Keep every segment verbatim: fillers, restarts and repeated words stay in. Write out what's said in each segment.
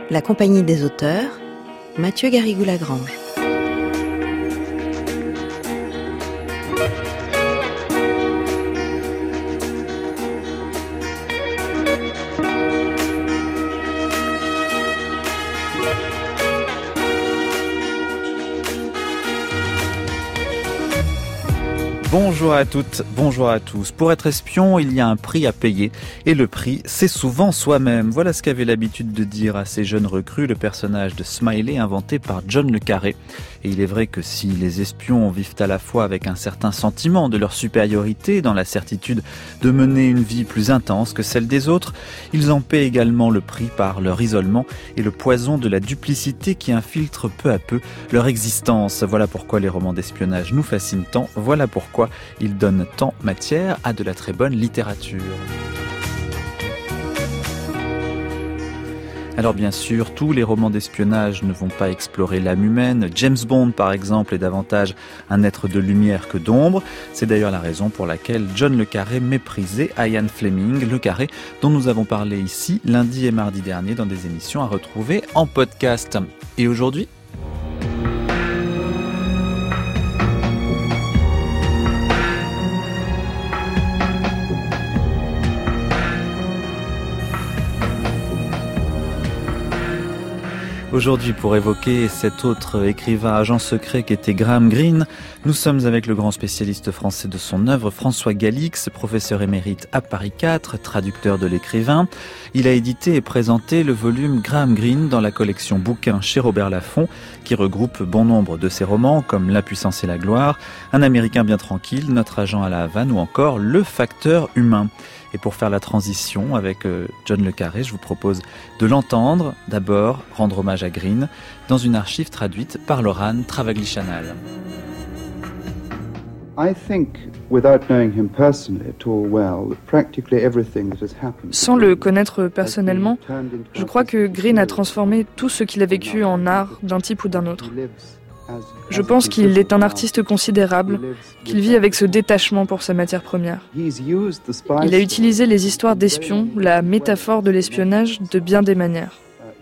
La Compagnie des auteurs, Mathieu Garrigou-Lagrange. Bonjour à toutes, bonjour à tous. Pour être espion, il y a un prix à payer. Et le prix, c'est souvent soi-même. Voilà ce qu'avait l'habitude de dire à ces jeunes recrues le personnage de Smiley inventé par John le Carré. Et il est vrai que si les espions vivent à la fois avec un certain sentiment de leur supériorité, dans la certitude de mener une vie plus intense que celle des autres, ils en paient également le prix par leur isolement et le poison de la duplicité qui infiltre peu à peu leur existence. Voilà pourquoi les romans d'espionnage nous fascinent tant. Voilà pourquoi ils donnent tant matière à de la très bonne littérature. Alors bien sûr, tous les romans d'espionnage ne vont pas explorer l'âme humaine. James Bond, par exemple, est davantage un être de lumière que d'ombre. C'est d'ailleurs la raison pour laquelle John le Carré méprisait Ian Fleming, le Carré, dont nous avons parlé ici lundi et mardi dernier dans des émissions à retrouver en podcast. Et aujourd'hui ? Aujourd'hui, pour évoquer cet autre écrivain agent secret qu'était Graham Greene, nous sommes avec le grand spécialiste français de son œuvre, François Galix, professeur émérite à Paris quatre, traducteur de l'écrivain. Il a édité et présenté le volume Graham Greene dans la collection bouquins chez Robert Laffont, qui regroupe bon nombre de ses romans comme La puissance et la gloire, Un Américain bien tranquille, Notre agent à la Havane ou encore Le facteur humain. Et pour faire la transition avec John le Carré, je vous propose de l'entendre, d'abord rendre hommage à Greene, dans une archive traduite par Laurent Travagli-Chanal. Sans le connaître personnellement, je crois que Greene a transformé tout ce qu'il a vécu en art d'un type ou d'un autre. Je pense qu'il est un artiste considérable, qu'il vit avec ce détachement pour sa matière première. Il a utilisé les histoires d'espions, la métaphore de l'espionnage, de bien des manières.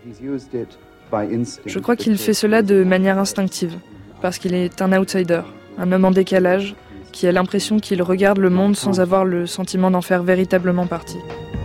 Je crois qu'il fait cela de manière instinctive, parce qu'il est un outsider, un homme en décalage, qui a l'impression qu'il regarde le monde sans avoir le sentiment d'en faire véritablement partie.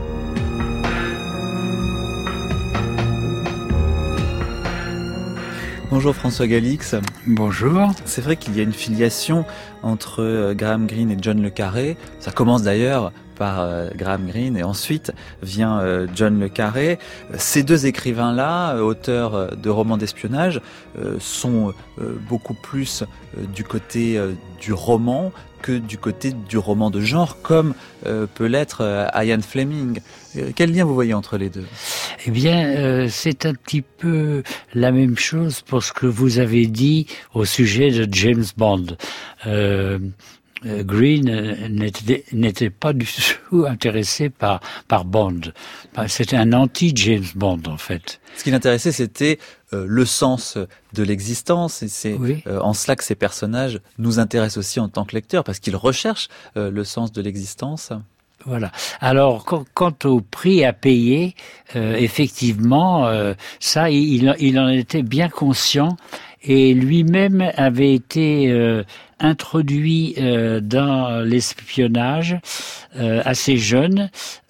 Bonjour François Galix. Bonjour. C'est vrai qu'il y a une filiation entre Graham Greene et John le Carré. Ça commence d'ailleurs par euh, Graham Greene et ensuite vient euh, John le Carré. Ces deux écrivains-là, auteurs de romans d'espionnage, euh, sont euh, beaucoup plus euh, du côté euh, du roman que du côté du roman de genre, comme euh, peut l'être euh, Ian Fleming. Euh, quel lien vous voyez entre les deux ? Eh bien, euh, c'est un petit peu la même chose pour ce que vous avez dit au sujet de James Bond. Euh, euh, Greene n'était, n'était pas du tout intéressé par, par Bond. C'était un anti-James Bond, en fait. Ce qui l'intéressait, c'était euh, le sens de l'existence, et c'est oui. euh, en cela que ces personnages nous intéressent aussi en tant que lecteurs, parce qu'ils recherchent euh, le sens de l'existence. Voilà. Alors, quant au prix à payer, euh, effectivement, euh, ça, il, il en était bien conscient, et lui-même avait été euh, introduit euh, dans l'espionnage euh, assez jeune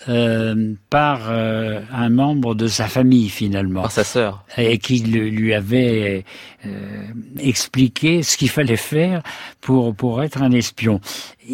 euh, par euh, un membre de sa famille, finalement. Par sa sœur. Et qui lui avait euh, expliqué ce qu'il fallait faire pour, pour être un espion.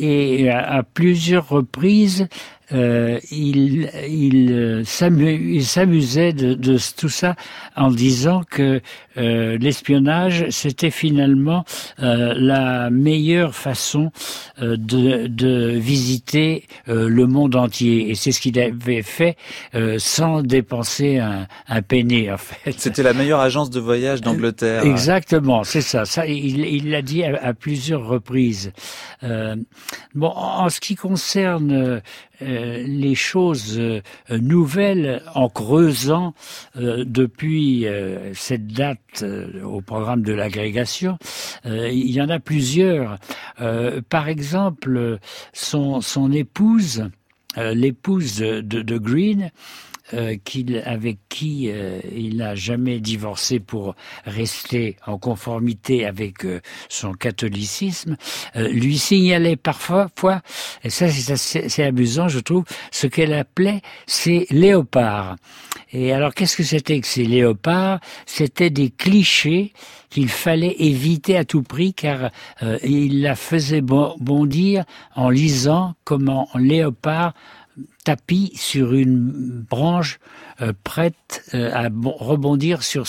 Et à, à plusieurs reprises, Euh, il, il, s'amu, il s'amusait de, de tout ça en disant que euh, l'espionnage, c'était finalement euh, la meilleure façon euh, de, de visiter euh, le monde entier. Et c'est ce qu'il avait fait euh, sans dépenser un, un penny, en fait. C'était la meilleure agence de voyage d'Angleterre. Exactement, c'est ça. Ça, il, il l'a dit à, à plusieurs reprises. Euh, bon, en ce qui concerne Euh, les choses euh, nouvelles, en creusant euh, depuis euh, cette date euh, au programme de l'agrégation, euh, il y en a plusieurs. Euh, par exemple, son, son épouse, euh, l'épouse de, de Greene, euh, qu'il, avec qui euh, il n'a jamais divorcé pour rester en conformité avec euh, son catholicisme, euh, lui signalait parfois, fois, et ça c'est assez, c'est amusant je trouve, ce qu'elle appelait ses léopards. Et alors qu'est-ce que c'était que ces léopards? C'était des clichés qu'il fallait éviter à tout prix car euh, il la faisait bondir en lisant comment un léopard tapis sur une branche euh, prête euh, à bon, rebondir sur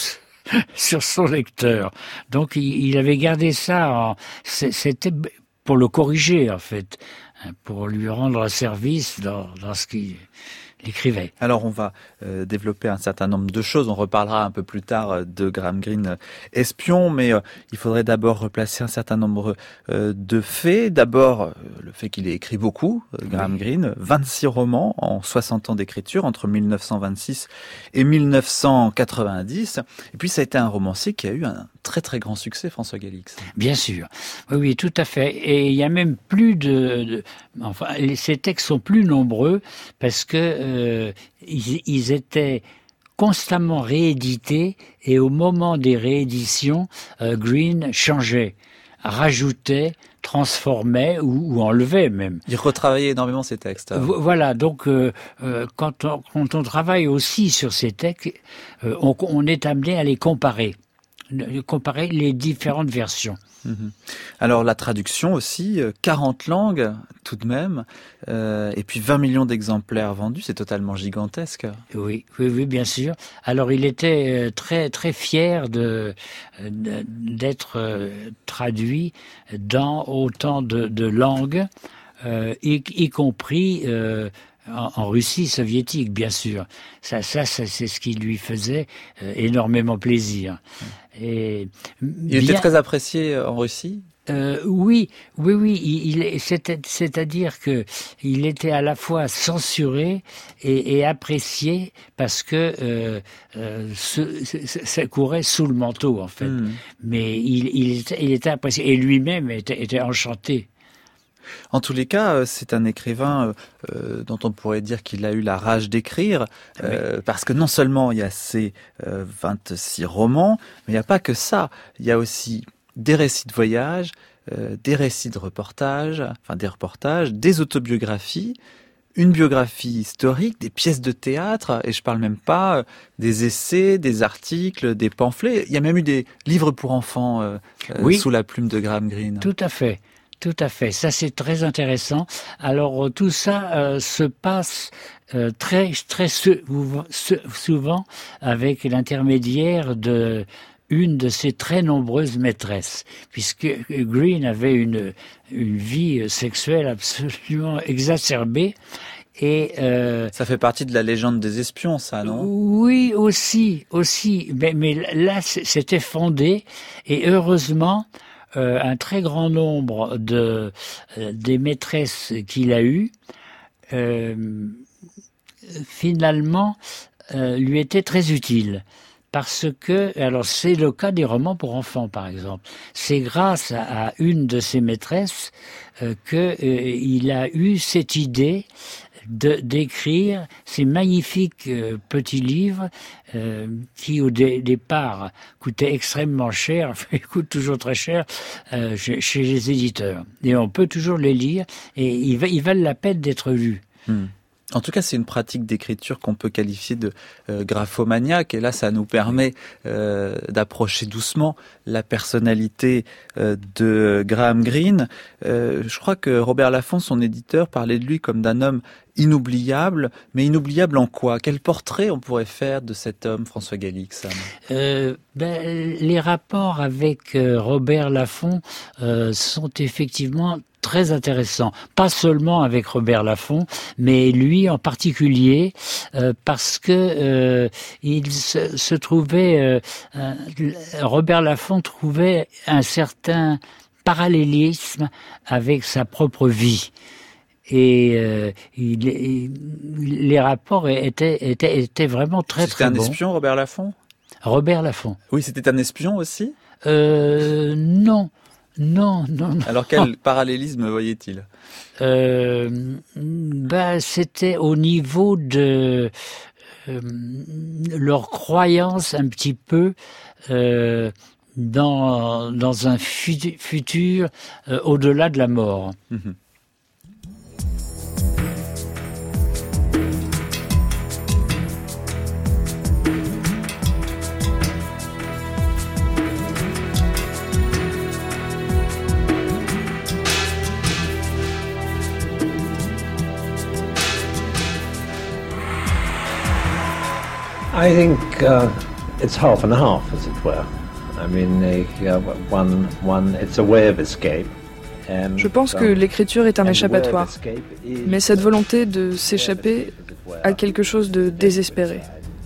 sur son lecteur. Donc il, il avait gardé ça, en, c'était pour le corriger en fait, pour lui rendre service dans, dans ce qu'il l'écrivait. Alors on va euh, développer un certain nombre de choses, on reparlera un peu plus tard de Graham Greene euh, espion, mais euh, il faudrait d'abord replacer un certain nombre euh, de faits. D'abord, euh, le fait qu'il ait écrit beaucoup, euh, Graham oui. Greene, vingt-six romans en soixante ans d'écriture, entre mille neuf cent vingt-six et mille neuf cent quatre-vingt-dix, et puis ça a été un romancier qui a eu un très très grand succès, François Galix. Bien sûr, oui, oui, tout à fait, et il y a même plus de... de enfin, ces textes sont plus nombreux, parce que Euh, ils, ils étaient constamment réédités et au moment des rééditions, euh, Greene changeait, rajoutait, transformait ou, ou enlevait même. Il retravaillait énormément ses textes. Euh, voilà, donc euh, euh, quand, on, quand on travaille aussi sur ces textes, euh, on, on est amené à les comparer, comparer les différentes versions. Mmh. Alors la traduction aussi, quarante langues tout de même, euh, et puis vingt millions d'exemplaires vendus, c'est totalement gigantesque. Oui, oui, oui, bien sûr. Alors il était très très fier de, de d'être traduit dans autant de, de langues, euh, y, y compris euh, en, en Russie soviétique, bien sûr. Ça, ça, ça c'est ce qui lui faisait euh, énormément plaisir. Mmh. Et il bien, était très apprécié en Russie. Euh, oui, oui, oui. Il, il, c'est, c'est-à-dire que il était à la fois censuré et, et apprécié parce que euh, euh, ce, ça courait sous le manteau en fait. Mmh. Mais il, il, était, il était apprécié et lui-même était, était enchanté. En tous les cas, c'est un écrivain euh, dont on pourrait dire qu'il a eu la rage d'écrire, euh, oui. parce que non seulement il y a ces euh, vingt-six romans, mais il n'y a pas que ça. Il y a aussi des récits de voyage, euh, des récits de reportages, enfin des reportages, des autobiographies, une biographie historique, des pièces de théâtre, et je parle même pas des essais, des articles, des pamphlets. Il y a même eu des livres pour enfants euh, oui. sous la plume de Graham Greene. Tout à fait. Tout à fait, ça c'est très intéressant. Alors tout ça euh, se passe euh, très très souvent avec l'intermédiaire de une de ses très nombreuses maîtresses, puisque Greene avait une une vie sexuelle absolument exacerbée. Et euh, ça fait partie de la légende des espions, ça, non? Oui, aussi, aussi. Mais, mais là, c'était fondé, et heureusement. Euh, un très grand nombre de euh, des maîtresses qu'il a eues, euh, finalement, euh, lui étaient très utiles. Parce que, alors c'est le cas des romans pour enfants, par exemple. C'est grâce à, à une de ses maîtresses euh, que euh, il a eu cette idée de d'écrire ces magnifiques euh, petits livres euh, qui au dé- départ coûtaient extrêmement cher, ils coûtent toujours très cher euh, chez, chez les éditeurs. Et on peut toujours les lire et ils, ils valent la peine d'être lus. Hmm. En tout cas, c'est une pratique d'écriture qu'on peut qualifier de euh, graphomaniaque. Et là, ça nous permet euh, d'approcher doucement la personnalité euh, de Graham Greene. Euh, je crois que Robert Laffont, son éditeur, parlait de lui comme d'un homme inoubliable. Mais inoubliable en quoi? Quel portrait on pourrait faire de cet homme, François Galix? euh, ben, Les rapports avec euh, Robert Laffont euh, sont effectivement très intéressant, pas seulement avec Robert Laffont, mais lui en particulier, euh, parce que euh, il se, se trouvait, euh, euh, Robert Laffont trouvait un certain parallélisme avec sa propre vie. Et euh, il, il, les rapports étaient, étaient, étaient vraiment très c'était très bons. C'était un espion, Robert Laffont? Robert Laffont. Oui, c'était un espion aussi? Euh, non. Non, non, non. Alors quel parallélisme voyait-il? euh, bah, C'était au niveau de euh, leur croyance un petit peu euh, dans dans un futur, futur euh, au-delà de la mort. Mmh. I think uh, it's half and half, as it were. I mean, uh, one, one, it's a way of escape. Je pense que l'écriture est un échappatoire, mais cette volonté de s'échapper a quelque chose de désespéré.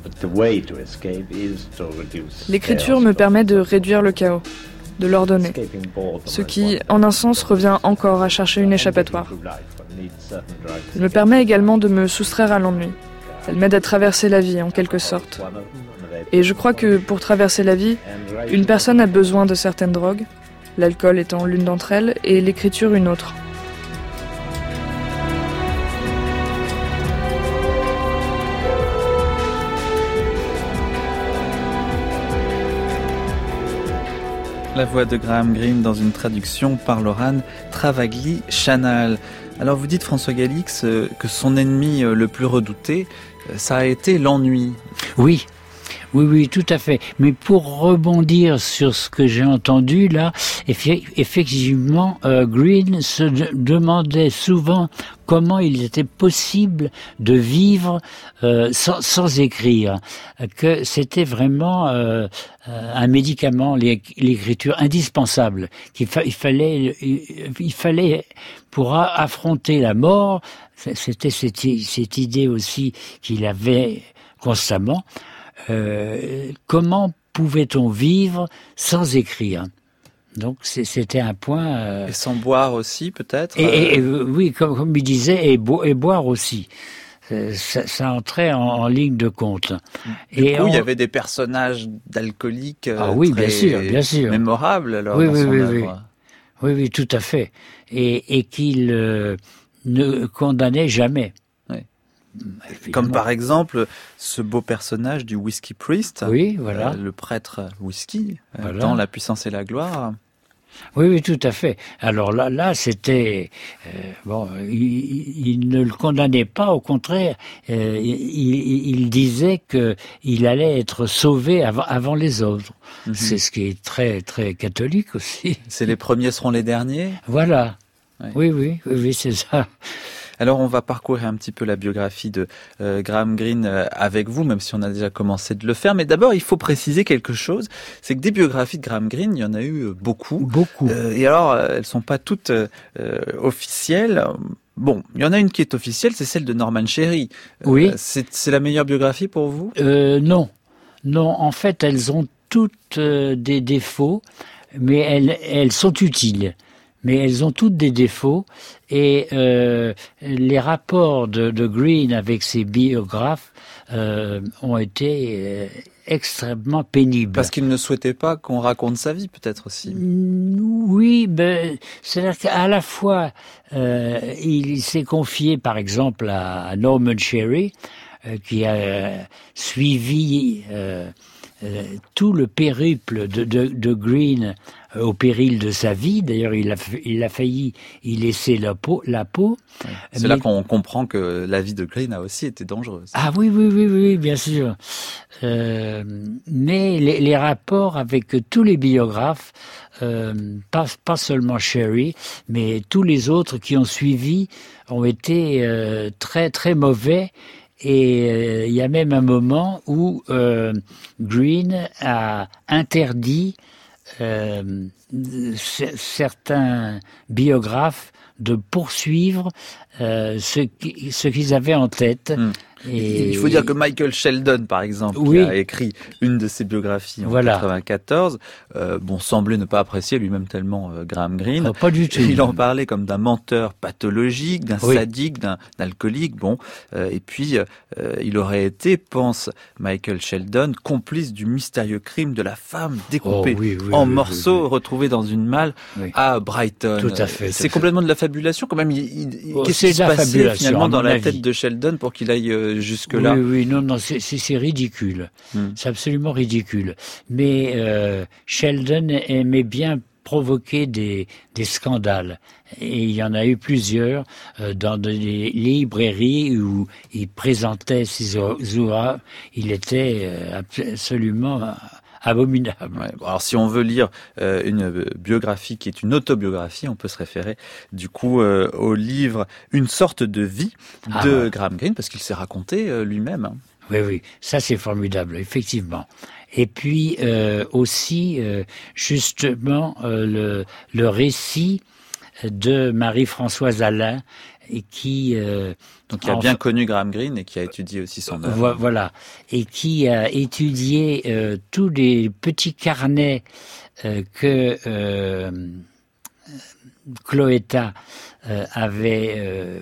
L'écriture me permet de réduire le chaos, de l'ordonner, ce qui, en un sens, revient encore à chercher une échappatoire. Elle me permet également de me soustraire à l'ennui. Elle m'aide à traverser la vie, en quelque sorte. Et je crois que pour traverser la vie, une personne a besoin de certaines drogues, l'alcool étant l'une d'entre elles, et l'écriture une autre. La voix de Graham Greene dans une traduction par Laurent Travagli-Chanal. Alors vous dites, François Galix, que son ennemi le plus redouté, ça a été l'ennui. Oui, oui, oui, tout à fait. Mais pour rebondir sur ce que j'ai entendu là, effectivement, euh, Greene se de- demandait souvent comment il était possible de vivre euh, sans, sans écrire, que c'était vraiment euh, un médicament, l'écriture indispensable, qu'il fa- il fallait, il, il fallait pour a- affronter la mort. C'était cette, cette idée aussi qu'il avait constamment. Euh, comment pouvait-on vivre sans écrire? Donc c'était un point. Euh... Et sans boire aussi, peut-être. Et, et, et oui, comme, comme il disait, et, bo- et boire aussi. Ça, ça entrait en, en ligne de compte. Du et coup, on... il y avait des personnages d'alcooliques ah, oui, très bien sûr, bien sûr. mémorables alors oui, dans oui, son oui, œuvre. Oui. oui, oui, tout à fait. Et, et qu'il euh, ne condamnait jamais. Évidemment. Comme par exemple ce beau personnage du Whisky Priest, oui, voilà. euh, le prêtre whisky, euh, voilà. dans La puissance et la gloire. Oui, oui, tout à fait. Alors là, là, c'était euh, bon. Il, il ne le condamnait pas, au contraire, euh, il, il disait que il allait être sauvé avant, avant les autres. Mm-hmm. C'est ce qui est très, très catholique aussi. C'est les premiers seront les derniers. Voilà. Ouais. Oui, oui, oui, oui, c'est ça. Alors on va parcourir un petit peu la biographie de euh, Graham Greene euh, avec vous, même si on a déjà commencé de le faire. Mais d'abord, il faut préciser quelque chose, c'est que des biographies de Graham Greene, il y en a eu beaucoup. Beaucoup. Euh, et alors, euh, elles sont pas toutes euh, officielles. Bon, il y en a une qui est officielle, c'est celle de Norman Sherry. Oui. Euh, c'est, c'est la meilleure biographie pour vous ? euh, Non. Non, en fait, elles ont toutes euh, des défauts, mais elles, elles sont utiles. Mais elles ont toutes des défauts et euh, les rapports de, de Greene avec ses biographes euh, ont été euh, extrêmement pénibles. Parce qu'il ne souhaitait pas qu'on raconte sa vie, peut-être aussi. Oui, ben, c'est-à-dire qu'à la fois, euh, il s'est confié, par exemple, à Norman Sherry, euh, qui a suivi euh, euh, tout le périple de, de, de Greene au péril de sa vie. D'ailleurs, il a, il a failli y laisser la peau. La peau. Ouais. C'est Mais... là qu'on comprend que la vie de Greene a aussi été dangereuse. Ah oui, oui, oui, oui, bien sûr. Euh, mais les, les rapports avec tous les biographes, euh, pas, pas seulement Sherry, mais tous les autres qui ont suivi, ont été euh, très, très mauvais. Et euh, il y a même un moment où euh, Greene a interdit Euh, c- certains biographes de poursuivre euh, ce, qui, ce qu'ils avaient en tête. Mmh. Et il faut dire que Michael Sheldon, par exemple, oui. qui a écrit une de ses biographies en voilà. quatre-vingt-quatorze, euh, bon, semblait ne pas apprécier lui-même tellement euh, Graham Greene. Oh, pas du tout. Il en parlait comme d'un menteur pathologique, d'un oui. sadique, d'un, d'un alcoolique. Bon, euh, et puis euh, il aurait été, pense Michael Sheldon, complice du mystérieux crime de la femme découpée oh, oui, oui, en oui, morceaux, oui, oui. retrouvée dans une malle oui. à Brighton. Tout à fait. C'est tout complètement fait. de la fabulation, quand même. Il, il, oh, qu'est-ce qui se passait finalement dans la avis. tête de Sheldon pour qu'il aille euh, euh, jusque-là. Oui, oui, non, non, c'est, c'est, c'est ridicule. Hmm. C'est absolument ridicule. Mais euh, Sheldon aimait bien provoquer des, des scandales. Et il y en a eu plusieurs euh, dans des librairies où il présentait ses ouvrages. Il était euh, absolument abominable. Ouais, bon, alors si on veut lire euh, une biographie qui est une autobiographie, on peut se référer du coup euh, au livre Une sorte de vie ah, de ouais. Graham Greene, parce qu'il s'est raconté euh, lui-même. Hein. Oui, oui, ça c'est formidable, effectivement. Et puis euh, aussi, euh, justement, euh, le, le récit de Marie-Françoise Alain, et qui euh, donc qui a bien connu Graham Greene et qui a étudié aussi son œuvre. Vo- voilà, et qui a étudié euh, tous les petits carnets euh, que euh, Cloetta euh, avait euh,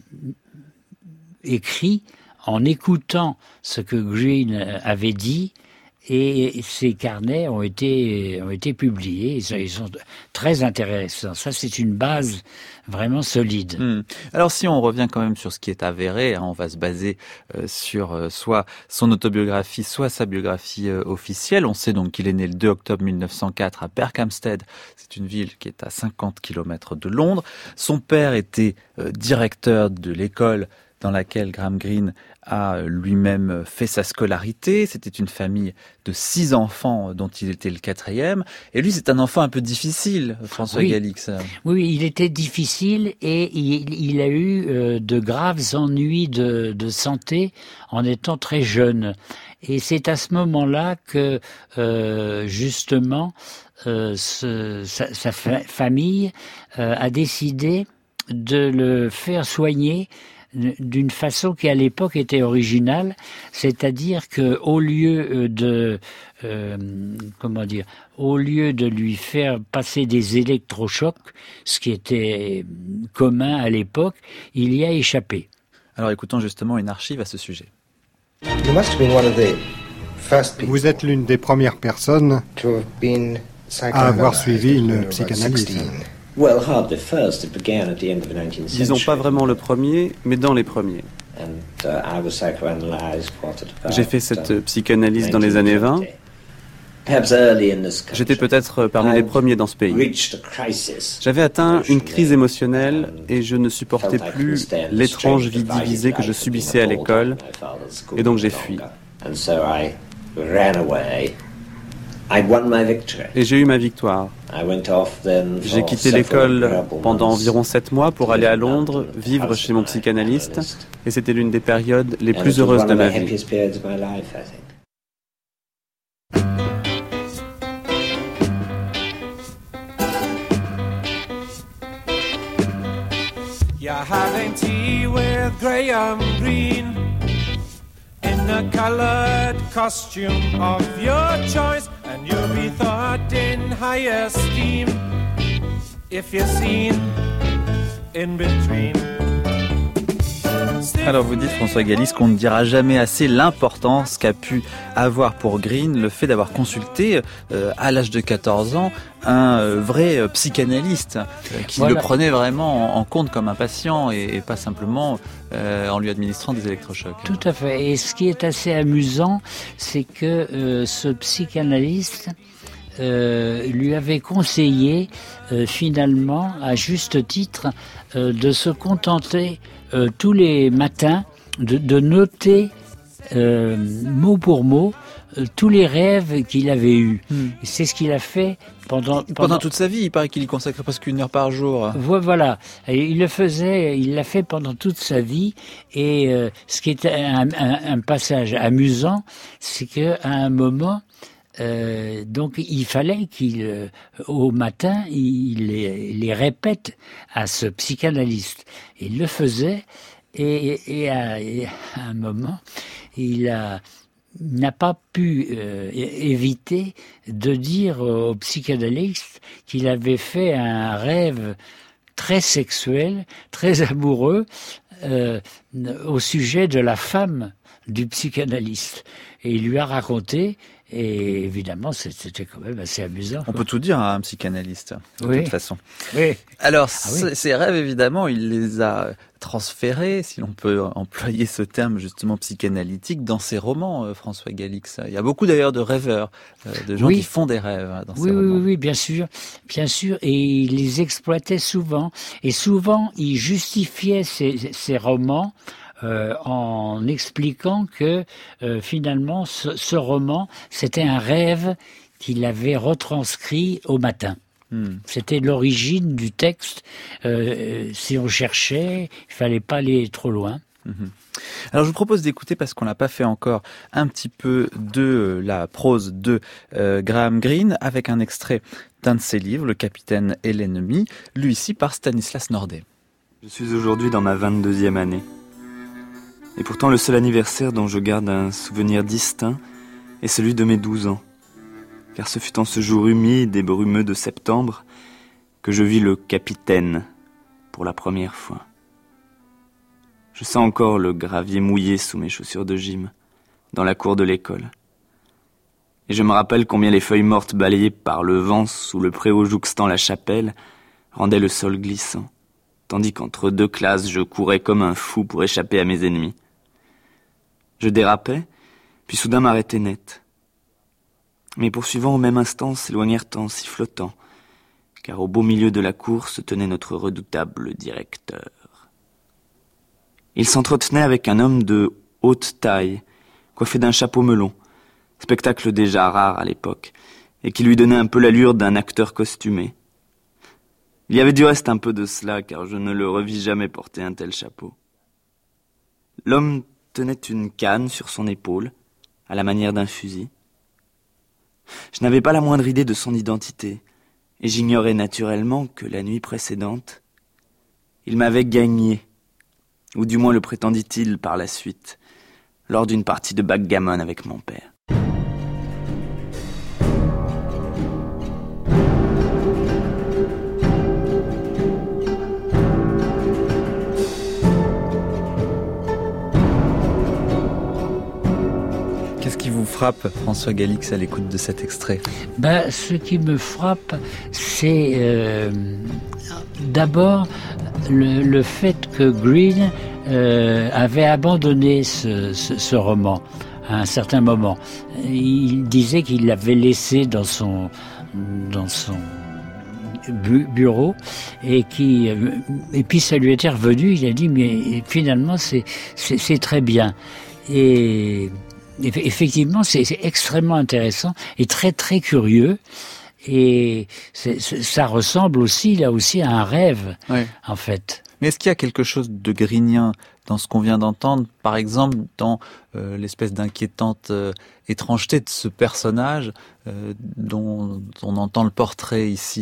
écrit en écoutant ce que Greene avait dit. Et ces carnets ont été ont été publiés. Ils sont très intéressants. Ça, c'est une base vraiment solide. Mmh. Alors, si on revient quand même sur ce qui est avéré, hein, on va se baser euh, sur euh, soit son autobiographie, soit sa biographie euh, officielle. On sait donc qu'il est né le deux octobre mille neuf cent quatre à Berkhamsted. C'est une ville qui est à cinquante kilomètres de Londres. Son père était euh, directeur de l'école dans laquelle Graham Greene a lui-même fait sa scolarité. C'était une famille de six enfants dont il était le quatrième. Et lui, c'est un enfant un peu difficile, François oui. Galix. Oui, il était difficile et il, il a eu euh, de graves ennuis de, de santé en étant très jeune. Et c'est à ce moment-là que, euh, justement, euh, ce, sa, sa fa- famille euh, a décidé de le faire soigner d'une façon qui à l'époque était originale, c'est-à-dire que au lieu de euh, comment dire, au lieu de lui faire passer des électrochocs, ce qui était commun à l'époque, il y a échappé. Alors écoutons justement une archive à ce sujet. Vous êtes l'une des premières personnes à avoir suivi une psychanalyse. Disons pas vraiment le premier, mais dans les premiers. J'ai fait cette psychanalyse dans les années vingt. J'étais peut-être parmi les premiers dans ce pays. J'avais atteint une crise émotionnelle et je ne supportais plus l'étrange vie divisée que je subissais à l'école, et donc j'ai fui. Et j'ai eu ma victoire. J'ai quitté l'école pendant environ sept mois pour aller à Londres, vivre chez mon psychanalyste, et c'était l'une des périodes les plus heureuses de ma vie. You're having tea with Graham Greene in a colored costume of your choice, and you'll be thought in high esteem if you're seen in between. Alors vous dites, François Galix, qu'on ne dira jamais assez l'importance qu'a pu avoir pour Greene le fait d'avoir consulté euh, à l'âge de quatorze ans un euh, vrai euh, psychanalyste euh, qui voilà. le prenait vraiment en, en compte comme un patient et, et pas simplement euh, en lui administrant des électrochocs. Tout à fait. Et ce qui est assez amusant, c'est que euh, ce psychanalyste Euh, lui avait conseillé euh, finalement, à juste titre, euh, de se contenter euh, tous les matins de, de noter euh, mot pour mot euh, tous les rêves qu'il avait eus. Hmm. C'est ce qu'il a fait pendant, pendant... Pendant toute sa vie, il paraît qu'il y consacrait presque une heure par jour. Voilà, et il le faisait, il l'a fait pendant toute sa vie. Et euh, ce qui est un, un, un passage amusant, c'est qu'à un moment, Euh, donc il fallait qu'il, euh, au matin, il les, les répète à ce psychanalyste. Il le faisait et, et, à, et à un moment, il a, n'a pas pu euh, éviter de dire au psychanalyste qu'il avait fait un rêve très sexuel, très amoureux euh, au sujet de la femme du psychanalyste. Et il lui a raconté, Et évidemment, c'était quand même assez amusant. On peut tout dire à un psychanalyste, de oui. toute façon. Oui. Alors, ah, oui. ces rêves, évidemment, il les a transférés, si l'on peut employer ce terme justement psychanalytique, dans ses romans, euh, François Galix. Il y a beaucoup d'ailleurs de rêveurs, euh, de gens oui. qui font des rêves hein, dans oui, ces oui, romans. Oui, oui, bien sûr, bien sûr. Et il les exploitait souvent. Et souvent, il justifiait ses, ses romans Euh, en expliquant que euh, finalement ce, ce roman c'était un rêve qu'il avait retranscrit au matin. Hmm. C'était l'origine du texte. Euh, si on cherchait, il fallait pas aller trop loin. Mmh. Alors je vous propose d'écouter, parce qu'on l'a pas fait encore, un petit peu de la prose de euh, Graham Greene avec un extrait d'un de ses livres, Le Capitaine et l'ennemi, lu ici par Stanislas Nordet. Je suis aujourd'hui dans ma vingt-deuxième année. Et pourtant le seul anniversaire dont je garde un souvenir distinct est celui de mes douze ans. Car ce fut en ce jour humide et brumeux de septembre que je vis le capitaine pour la première fois. Je sens encore le gravier mouillé sous mes chaussures de gym, dans la cour de l'école. Et je me rappelle combien les feuilles mortes balayées par le vent sous le préau jouxtant la chapelle rendaient le sol glissant, tandis qu'entre deux classes je courais comme un fou pour échapper à mes ennemis. Je dérapais, puis soudain m'arrêtai net. Mes poursuivants au même instant s'éloignèrent en sifflotant, car au beau milieu de la cour se tenait notre redoutable directeur. Il s'entretenait avec un homme de haute taille, coiffé d'un chapeau melon, spectacle déjà rare à l'époque, et qui lui donnait un peu l'allure d'un acteur costumé. Il y avait du reste un peu de cela, car je ne le revis jamais porter un tel chapeau. L'homme tenait une canne sur son épaule, à la manière d'un fusil. Je n'avais pas la moindre idée de son identité, et j'ignorais naturellement que la nuit précédente, il m'avait gagné, ou du moins le prétendit-il par la suite, lors d'une partie de backgammon avec mon père. Qu'est-ce qui vous frappe, François Galix, à l'écoute de cet extrait ? Ben, ce qui me frappe, c'est euh, d'abord le, le fait que Greene euh, avait abandonné ce, ce, ce roman à un certain moment. Il disait qu'il l'avait laissé dans son, dans son bu- bureau et, qui, et puis ça lui était revenu. Il a dit, mais finalement, c'est, c'est, c'est très bien. Et effectivement, c'est, c'est extrêmement intéressant et très très curieux. Et c'est, c'est, ça ressemble aussi, là aussi, à un rêve, ouais. En fait. Mais est-ce qu'il y a quelque chose de greenien dans ce qu'on vient d'entendre, par exemple, dans euh, l'espèce d'inquiétante euh, étrangeté de ce personnage euh, dont on entend le portrait ici ?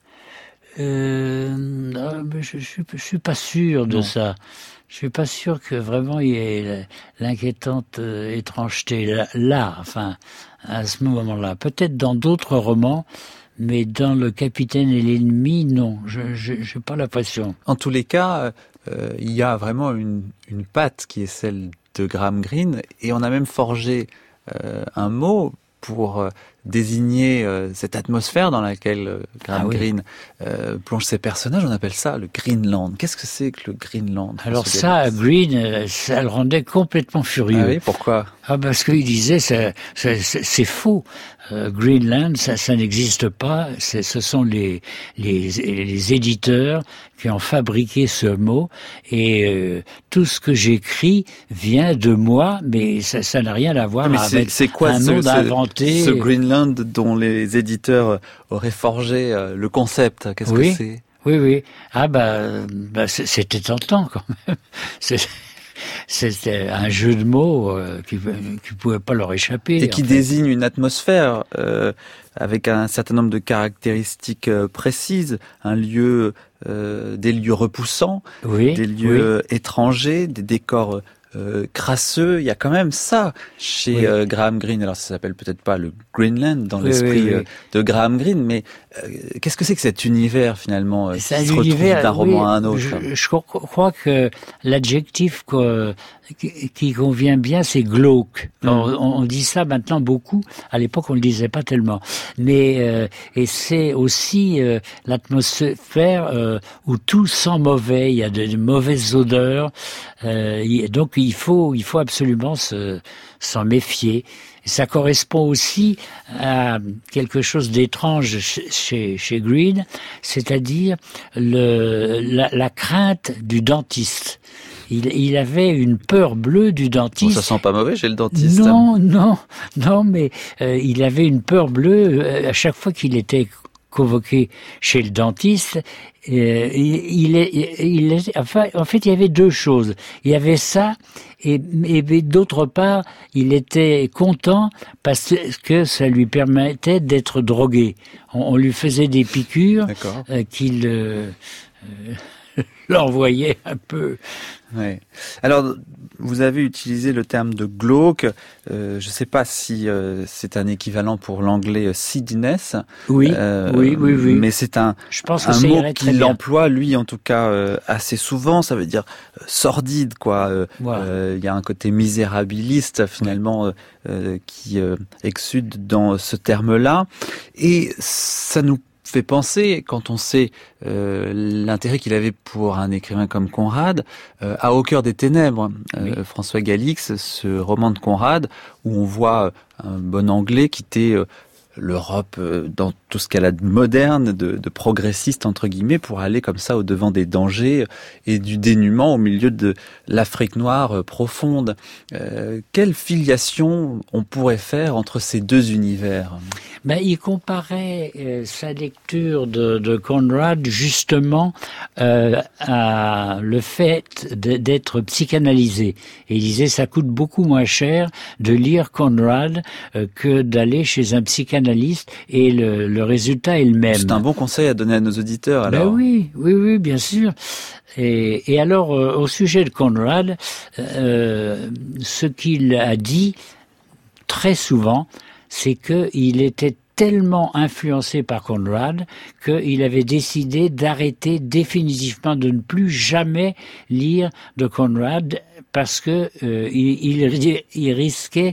euh, non, mais je, je, je suis pas sûr de non. ça. Je suis pas sûr que vraiment il y ait l'inquiétante euh, étrangeté là, là, enfin, à ce moment-là. Peut-être dans d'autres romans, mais dans Le Capitaine et l'ennemi, non. Je, je, j'ai pas l'impression. En tous les cas, euh, il y a vraiment une, une patte qui est celle de Graham Greene, et on a même forgé euh, un mot pour euh, désigner euh, cette atmosphère dans laquelle euh, Graham ah oui. Greene euh, plonge ses personnages. On appelle ça le Greenland. Qu'est-ce que c'est que le Greenland ? Alors ça, Greene, ça le rendait complètement furieux. Ah oui, pourquoi ? Ah parce qu'il disait c'est, c'est, c'est faux. Euh, Greenland, ça, ça n'existe pas. C'est, ce sont les, les, les éditeurs qui ont fabriqué ce mot, et euh, tout ce que j'écris vient de moi, mais ça, ça n'a rien à voir mais avec c'est, c'est quoi un ce, monde ce, inventé. Ce Greenland dont les éditeurs auraient forgé le concept, qu'est-ce oui, que c'est ? Oui, oui. Ah bah, bah c'était tentant quand même. C'est... C'était un jeu de mots euh, qui ne pouvait pas leur échapper. Et qui fait. désigne une atmosphère euh, avec un certain nombre de caractéristiques euh, précises, un lieu, euh, des lieux repoussants, oui, des lieux oui. étrangers, des décors euh, crasseux. Il y a quand même ça chez oui. euh, Graham Greene. Alors ça s'appelle peut-être pas le Greenland dans oui, l'esprit oui, oui. Euh, de Graham Greene, mais euh, qu'est-ce que c'est que cet univers finalement euh, qui se retrouve d'un roman oui, à un autre? Je, je crois que l'adjectif que, qui, qui convient bien, c'est glauque. Mmh. On, on dit ça maintenant beaucoup. À l'époque, on le disait pas tellement. Mais euh, et c'est aussi euh, l'atmosphère euh, où tout sent mauvais. Il y a de, de mauvaises odeurs. Euh, donc il faut il faut absolument se, s'en méfier. Ça correspond aussi à quelque chose d'étrange chez, chez Greene, c'est-à-dire le, la, la crainte du dentiste. Il, il avait une peur bleue du dentiste. Bon, ça sent pas mauvais chez le dentiste. Non, non, non, mais euh, il avait une peur bleue euh, à chaque fois qu'il était convoqué chez le dentiste. Euh, il, il, il, il, enfin, en fait, il y avait deux choses. Il y avait ça, et, et d'autre part, il était content parce que ça lui permettait d'être drogué. On, on lui faisait des piqûres euh, qu'il euh, euh, l'envoyait un peu. Ouais. Alors, vous avez utilisé le terme de glauque. Euh, je ne sais pas si euh, c'est un équivalent pour l'anglais euh, seediness. Oui, euh, oui, oui, oui. Mais c'est un, je pense un que mot qu'il emploie, lui, en tout cas, euh, assez souvent. Ça veut dire euh, sordide, quoi. Euh, voilà. euh, il y a un côté misérabiliste, finalement, euh, euh, qui euh, exude dans ce terme-là. Et ça nous fait penser, quand on sait euh, l'intérêt qu'il avait pour un écrivain comme Conrad, euh, à Au cœur des ténèbres, euh, oui. François Galix, ce roman de Conrad, où on voit un bon Anglais quitter euh, l'Europe euh, dans tout ce qu'elle a de moderne, de, de progressiste, entre guillemets, pour aller comme ça au-devant des dangers et du dénuement au milieu de l'Afrique noire euh, profonde. Euh, quelle filiation on pourrait faire entre ces deux univers ? Ben, il comparait euh, sa lecture de, de Conrad justement euh, à le fait de, d'être psychanalysé. Et il disait ça coûte beaucoup moins cher de lire Conrad euh, que d'aller chez un psychanalyste, et le, le résultat est le même. C'est un bon conseil à donner à nos auditeurs, alors. Ben oui, oui, oui, bien sûr. Et, et alors, euh, au sujet de Conrad, euh, ce qu'il a dit très souvent, c'est qu'il était tellement influencé par Conrad qu'il avait décidé d'arrêter définitivement, de ne plus jamais lire de Conrad, parce que euh, il, il, il risquait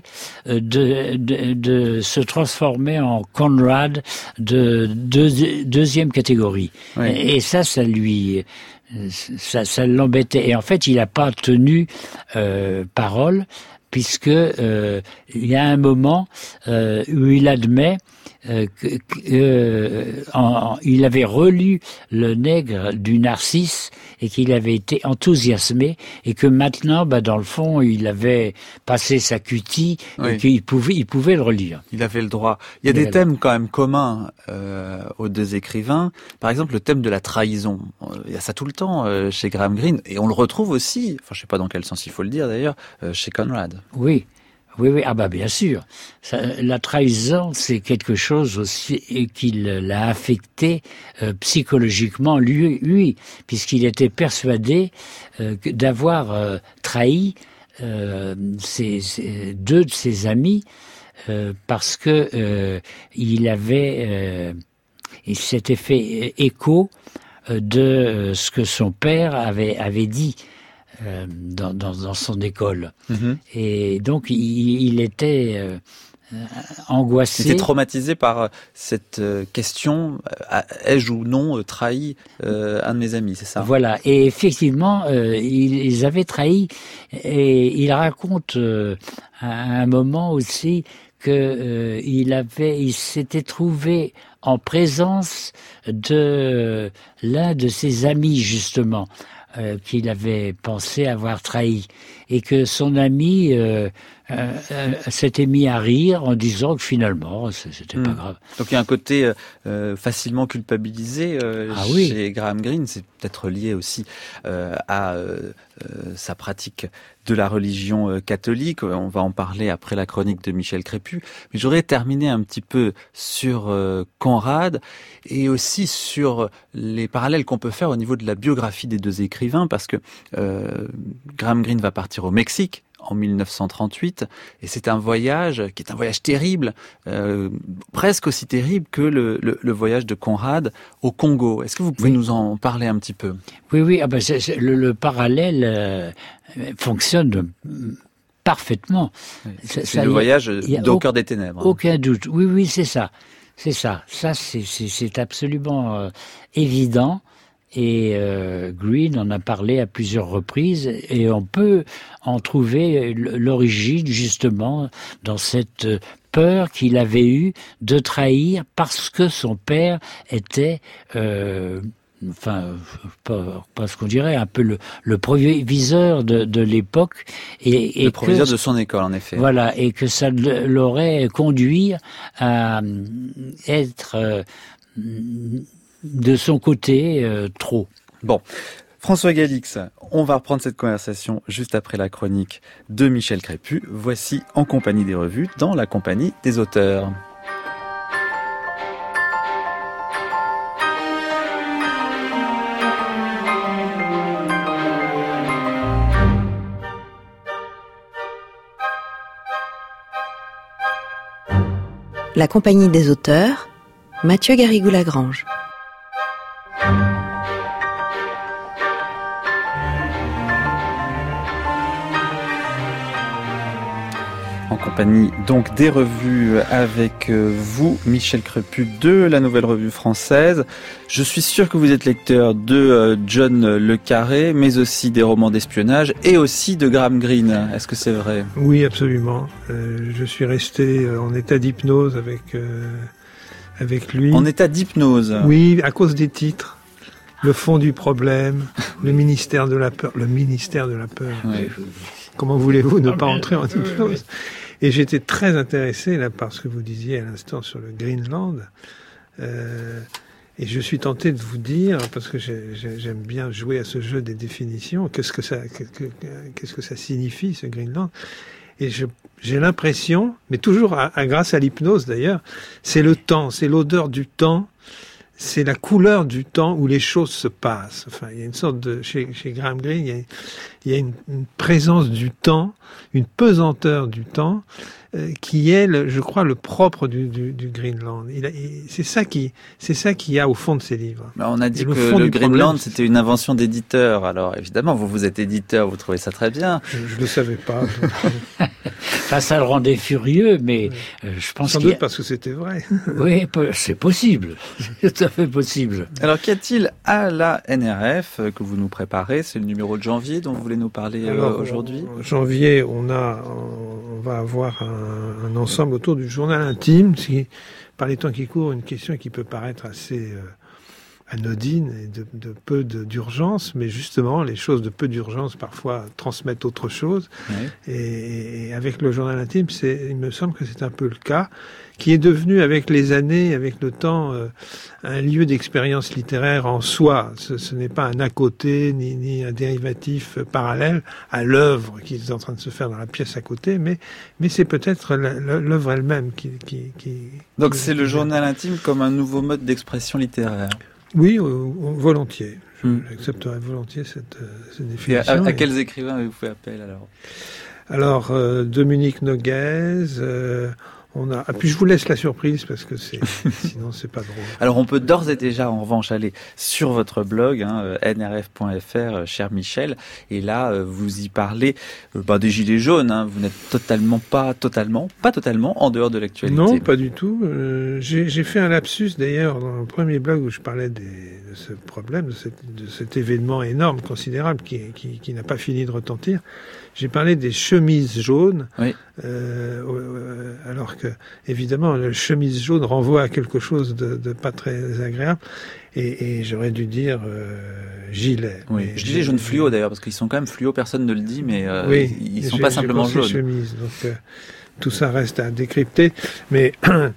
de, de, de se transformer en Conrad de, de deuxième catégorie. Oui. Et ça, ça lui... ça, ça l'embêtait. Et en fait, il n'a pas tenu euh, parole, puisque euh, il y a un moment euh, où il admet euh, que, que euh, en, il avait relu Le Nègre du Narcisse et qu'il avait été enthousiasmé, et que maintenant, bah, dans le fond, il avait passé sa cutie, oui. et qu'il pouvait, il pouvait le relire. Il avait le droit. Il y a il des thèmes le... quand même communs euh, aux deux écrivains. Par exemple, le thème de la trahison. Il y a ça tout le temps euh, chez Graham Greene, et on le retrouve aussi, enfin je sais pas dans quel sens il faut le dire d'ailleurs, euh, chez Conrad. Oui. Oui, oui, ah bah bien sûr. Ça, la trahison, c'est quelque chose aussi qui l'a affecté euh, psychologiquement lui, lui, puisqu'il était persuadé euh, d'avoir euh, trahi euh, ses, ses, deux de ses amis euh, parce que euh, il avait, euh, il s'était fait écho de ce que son père avait avait dit. Euh, dans, dans, dans son école. Mm-hmm. Et donc, il, il était euh, angoissé. Il était traumatisé par cette euh, question, euh, ai-je ou non trahi euh, un de mes amis, c'est ça? Voilà, et effectivement, euh, ils, ils avaient trahi, et il raconte euh, à un moment aussi que euh, il avait, il s'était trouvé en présence de l'un de ses amis, justement, Euh, qu'il avait pensé avoir trahi, et que son ami euh, euh, euh, s'était mis à rire en disant que finalement c'était mmh. pas grave. Donc il y a un côté euh, facilement culpabilisé euh, ah, chez oui. Graham Greene. C'est peut-être lié aussi euh, à euh, euh, sa pratique de la religion euh, catholique. On va en parler après la chronique de Michel Crépu. Mais j'aurais terminé un petit peu sur euh, Conrad, et aussi sur les parallèles qu'on peut faire au niveau de la biographie des deux écrivains, parce que euh, Graham Greene va partir partir au Mexique en mille neuf cent trente-huit, et c'est un voyage qui est un voyage terrible, euh, presque aussi terrible que le, le, le voyage de Conrad au Congo. Est-ce que vous pouvez oui. nous en parler un petit peu ? Oui, oui, ah ben c'est, c'est, le, le parallèle euh, fonctionne parfaitement. Oui, c'est, ça, c'est le voyage d'au cœur des ténèbres. Aucun doute. Oui, oui, c'est ça. C'est ça. Ça, c'est, c'est, c'est absolument euh, évident. Et euh, Green en a parlé à plusieurs reprises, et on peut en trouver l'origine justement dans cette peur qu'il avait eue de trahir parce que son père était, euh, enfin, pas, pas ce qu'on dirait, un peu le, le proviseur de, de l'époque. Et, et le proviseur que, de son école, en effet. Voilà, et que ça l'aurait conduit à être... Euh, de son côté, euh, trop. Bon, François Galix, on va reprendre cette conversation juste après la chronique de Michel Crépu. Voici En compagnie des revues, dans la compagnie des auteurs. La compagnie des auteurs, Mathieu Garrigou-Lagrange. En compagnie donc des revues avec vous, Michel Crépu de la Nouvelle Revue Française. Je suis sûr que vous êtes lecteur de John le Carré, mais aussi des romans d'espionnage et aussi de Graham Greene. Est-ce que c'est vrai ? Oui, absolument. Euh, je suis resté en état d'hypnose avec, euh, avec lui. En état d'hypnose ? Oui, à cause des titres. Le fond du problème, le ministère de la peur. Le ministère de la peur. Oui. Comment voulez-vous ne pas entrer en hypnose ? Et j'étais très intéressé là par ce que vous disiez à l'instant sur le Greenland. Euh, et je suis tenté de vous dire, parce que j'ai, j'ai, j'aime bien jouer à ce jeu des définitions, qu'est-ce que ça, qu'est-ce que ça signifie ce Greenland ? Et je, j'ai l'impression, mais toujours à, à, grâce à l'hypnose d'ailleurs, c'est le temps, c'est l'odeur du temps. C'est la couleur du temps où les choses se passent. Enfin, il y a une sorte de, chez, chez Graham Greene, il y a, il y a une, une présence du temps, une pesanteur du temps, euh, qui est, le, je crois, le propre du, du, du Greenland. Il a, il, c'est ça qui, c'est ça qu'il y a au fond de ses livres. Bah, on a dit le que le Greenland, c'était une invention d'éditeur. Alors, évidemment, vous, vous êtes éditeur, vous trouvez ça très bien. Je, je le savais pas. Enfin, ça le rendait furieux, mais euh, je pense Sans qu'il doute a... parce que c'était vrai. Oui, c'est possible. C'est tout à fait possible. Alors, qu'y a-t-il à la N R F que vous nous préparez ? C'est le numéro de janvier dont vous voulez nous parler Alors, aujourd'hui ? En janvier, on a, on va avoir un, un ensemble autour du journal intime, ce qui, par les temps qui courent, une question qui peut paraître assez euh, anodine et de, de peu de, d'urgence, mais justement, les choses de peu d'urgence parfois transmettent autre chose. Oui. Et, et avec le journal intime, c'est, il me semble que c'est un peu le cas, qui est devenu avec les années, avec le temps, euh, un lieu d'expérience littéraire en soi. Ce, ce n'est pas un à côté, ni, ni un dérivatif parallèle à l'œuvre qui est en train de se faire dans la pièce à côté, mais, mais c'est peut-être l'œuvre elle-même qui... qui, qui Donc qui, c'est qui le qui journal intime comme un nouveau mode d'expression littéraire. Oui, euh, volontiers. Hmm. J'accepterais volontiers cette, euh, cette définition. Et à, à quels écrivains avez-vous fait appel alors ? Alors, euh, Dominique Noguez... Euh, On a... Ah, puis je vous laisse la surprise parce que c'est sinon c'est pas drôle. Alors on peut d'ores et déjà en revanche aller sur votre blog hein, N R F point F R, cher Michel, et là vous y parlez euh, bah, des gilets jaunes. Hein, vous n'êtes totalement pas totalement pas totalement en dehors de l'actualité. Non, pas du tout. Euh, j'ai, j'ai fait un lapsus d'ailleurs dans le premier blog où je parlais des, de ce problème, de, cette, de cet événement énorme, considérable qui, qui, qui n'a pas fini de retentir. J'ai parlé des chemises jaunes, oui. euh, euh, alors que, évidemment, la chemise jaune renvoie à quelque chose de, de pas très agréable, et, et j'aurais dû dire euh, gilet. Oui. Je disais jaune fluo d'ailleurs, parce qu'ils sont quand même fluo, personne ne le dit, mais euh, oui, ils ne sont pas simplement jaunes. Chemises, donc euh, tout ça reste à décrypter, mais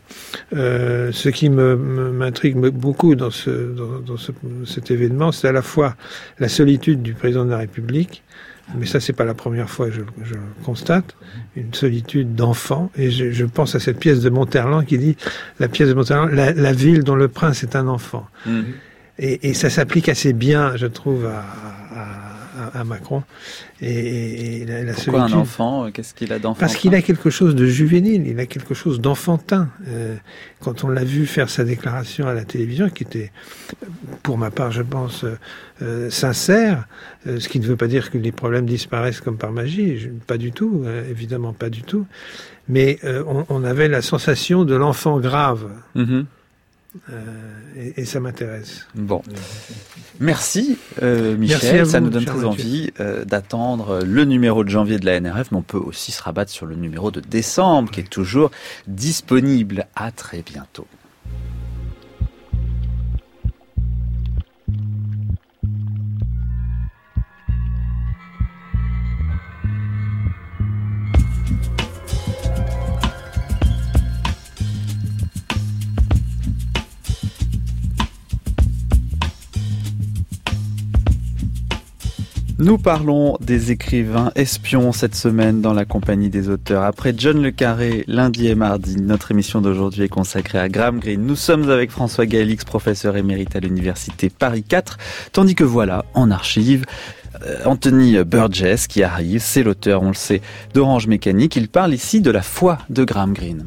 euh, ce qui me, me, m'intrigue beaucoup dans, ce, dans, dans ce, cet événement, c'est à la fois la solitude du président de la République, mais ça, c'est pas la première fois que je, je constate, une solitude d'enfant. Et je, je pense à cette pièce de Monterland qui dit, la pièce de Monterland, la, la ville dont le prince est un enfant. Mmh. Et, et ça s'applique assez bien, je trouve, à, à, à, à Macron. Et, et, et la, la Pourquoi solitude. un enfant? Qu'est-ce qu'il a d'enfantin? Parce qu'il a quelque chose de juvénile, il a quelque chose d'enfantin. Euh, quand on l'a vu faire sa déclaration à la télévision, qui était, pour ma part, je pense, euh, euh, sincère, euh, ce qui ne veut pas dire que les problèmes disparaissent comme par magie, je, pas du tout, euh, évidemment pas du tout. Mais euh, on, on avait la sensation de l'enfant grave. Mm-hmm. Euh, et, et ça m'intéresse. Bon, merci euh, Michel, merci à vous, ça nous donne cher très Mathieu. envie euh, d'attendre le numéro de janvier de la N R F, mais on peut aussi se rabattre sur le numéro de décembre qui est toujours disponible. À très bientôt. Nous parlons des écrivains espions cette semaine dans la compagnie des auteurs. Après John le Carré, lundi et mardi, notre émission d'aujourd'hui est consacrée à Graham Greene. Nous sommes avec François Galix, professeur émérite à l'université Paris quatre, tandis que voilà, en archive, euh, Anthony Burgess qui arrive, c'est l'auteur, on le sait, d'Orange Mécanique. Il parle ici de la foi de Graham Greene.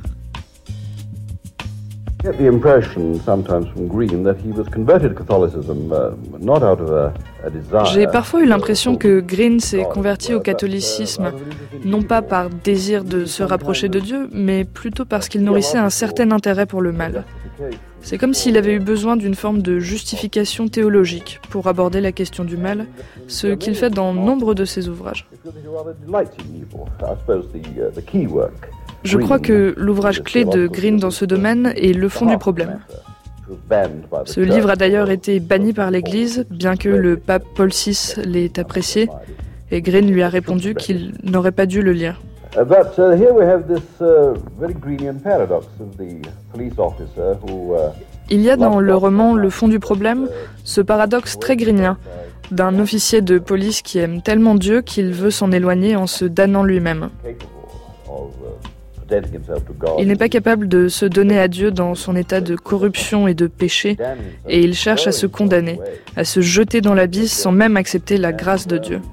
Get the impression sometimes from Greene that he was converted to Catholicism uh, not out of a, a desire. J'ai parfois eu l'impression que Greene s'est converti au catholicisme, non pas par désir de se rapprocher de Dieu, mais plutôt parce qu'il nourrissait un certain intérêt pour le mal. C'est comme s'il avait eu besoin d'une forme de justification théologique pour aborder la question du mal, ce qu'il fait dans nombre de ses ouvrages. Je crois que l'ouvrage clé de Greene dans ce domaine est Le fond du problème. Ce livre a d'ailleurs été banni par l'Église, bien que le pape Paul six l'ait apprécié, et Greene lui a répondu qu'il n'aurait pas dû le lire. Il y a dans le roman Le fond du problème ce paradoxe très greenien d'un officier de police qui aime tellement Dieu qu'il veut s'en éloigner en se damnant lui-même. Il n'est pas capable de se donner à Dieu dans son état de corruption et de péché, et il cherche à se condamner, à se jeter dans l'abysse sans même accepter la grâce de Dieu.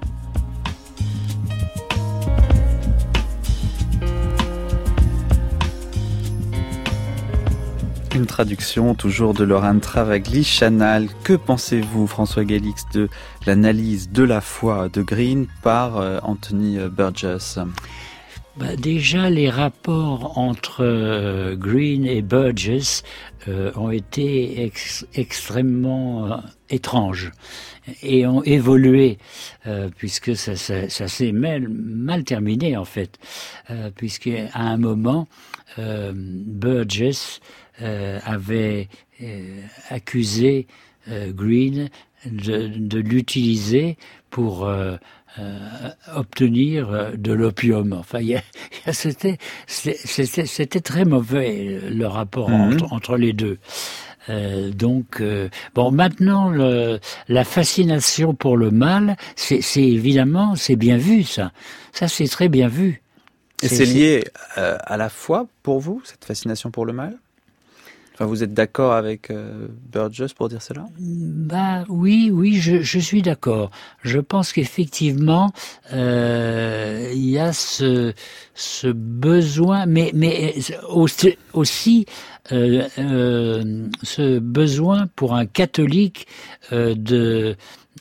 Une traduction toujours de Lorraine Travagli, Chanal. Que pensez-vous, François Galix, de l'analyse de la foi de Greene par euh, Anthony Burgess? Bah déjà, les rapports entre euh, Greene et Burgess euh, ont été ex- extrêmement euh, étranges et ont évolué, euh, puisque ça, ça, ça s'est mal, mal terminé en fait, euh, puisqu'à un moment, euh, Burgess euh, avait euh, accusé euh, Greene de, de l'utiliser pour euh, Euh, obtenir de l'opium. Enfin, y a, y a, c'était, c'était, c'était très mauvais le rapport mmh. entre, entre les deux. Euh, donc, euh, bon, maintenant, le, la fascination pour le mal, c'est, c'est évidemment, c'est bien vu, ça. Ça, c'est très bien vu. Et c'est, c'est lié euh, à la foi pour vous, cette fascination pour le mal? Enfin, vous êtes d'accord avec euh, Burgess pour dire cela? Bah oui, oui, je, je suis d'accord. Je pense qu'effectivement, euh, il y a ce, ce besoin, mais, mais aussi, aussi euh, euh, ce besoin pour un catholique euh, de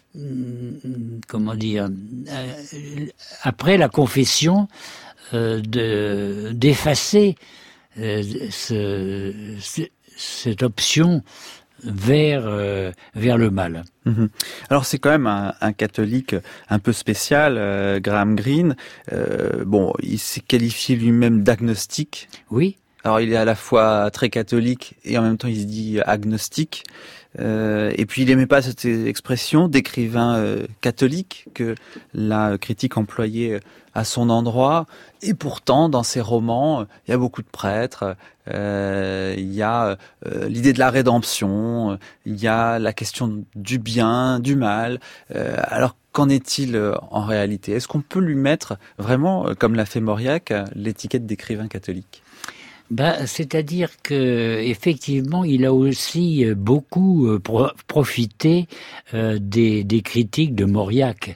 comment dire euh, après la confession euh, de d'effacer euh, ce, ce cette option vers euh, vers le mal. Mmh. Alors c'est quand même un, un catholique un peu spécial, euh, Graham Greene. Euh, bon, il s'est qualifié lui-même d'agnostique. Oui. Alors il est à la fois très catholique et en même temps il se dit agnostique. Euh, et puis il aimait pas cette expression d'écrivain euh, catholique que la critique employait à son endroit. Et pourtant, dans ses romans, il y a beaucoup de prêtres, euh, il y a euh, l'idée de la rédemption, il y a la question du bien, du mal. Euh, alors, qu'en est-il en réalité? Est-ce qu'on peut lui mettre vraiment, comme l'a fait Mauriac, l'étiquette d'écrivain catholique? Bah, c'est-à-dire que effectivement, il a aussi beaucoup pro- profité euh, des, des critiques de Mauriac.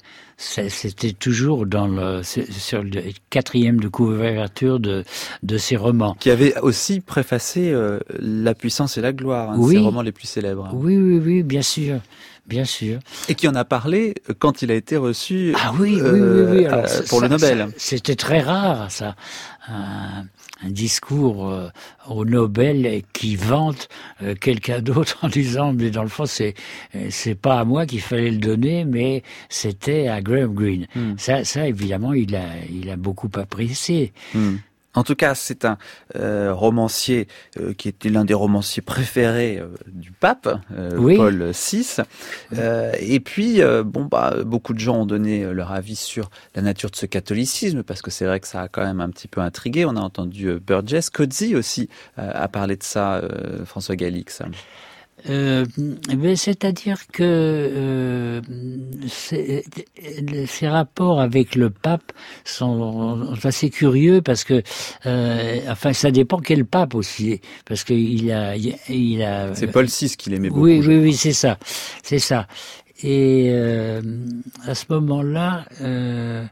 c'était toujours dans le, sur le quatrième de couverture de, de ses romans. Qui avait aussi préfacé euh, La puissance et la gloire, un oui. de ses romans les plus célèbres. Oui, oui, oui, bien sûr. Bien sûr. Et qui en a parlé quand il a été reçu ah, oui, euh, oui, oui, oui. Alors, pour ça, le Nobel. Ça, c'était très rare, ça. Un, un discours euh, au Nobel qui vante euh, quelqu'un d'autre en disant, mais dans le fond, c'est c'est pas à moi qu'il fallait le donner, mais c'était à Graham Greene. Mm. Ça, ça, évidemment, il a, il a beaucoup apprécié. Mm. En tout cas, c'est un euh, romancier euh, qui était l'un des romanciers préférés euh, du pape, euh, oui. Paul six. Euh, et puis, euh, bon, bah, beaucoup de gens ont donné leur avis sur la nature de ce catholicisme, parce que c'est vrai que ça a quand même un petit peu intrigué. On a entendu euh, Burgess, Coetzee aussi euh, a parlé de ça, euh, François Galix. Euh, ben c'est-à-dire que euh, ces rapports avec le pape sont assez curieux parce que, euh, enfin, ça dépend quel pape aussi, parce que il a, il a. C'est Paul six qu'il aimait beaucoup. Oui, oui, oui, c'est ça, c'est ça. Et euh, à ce moment-là. Euh,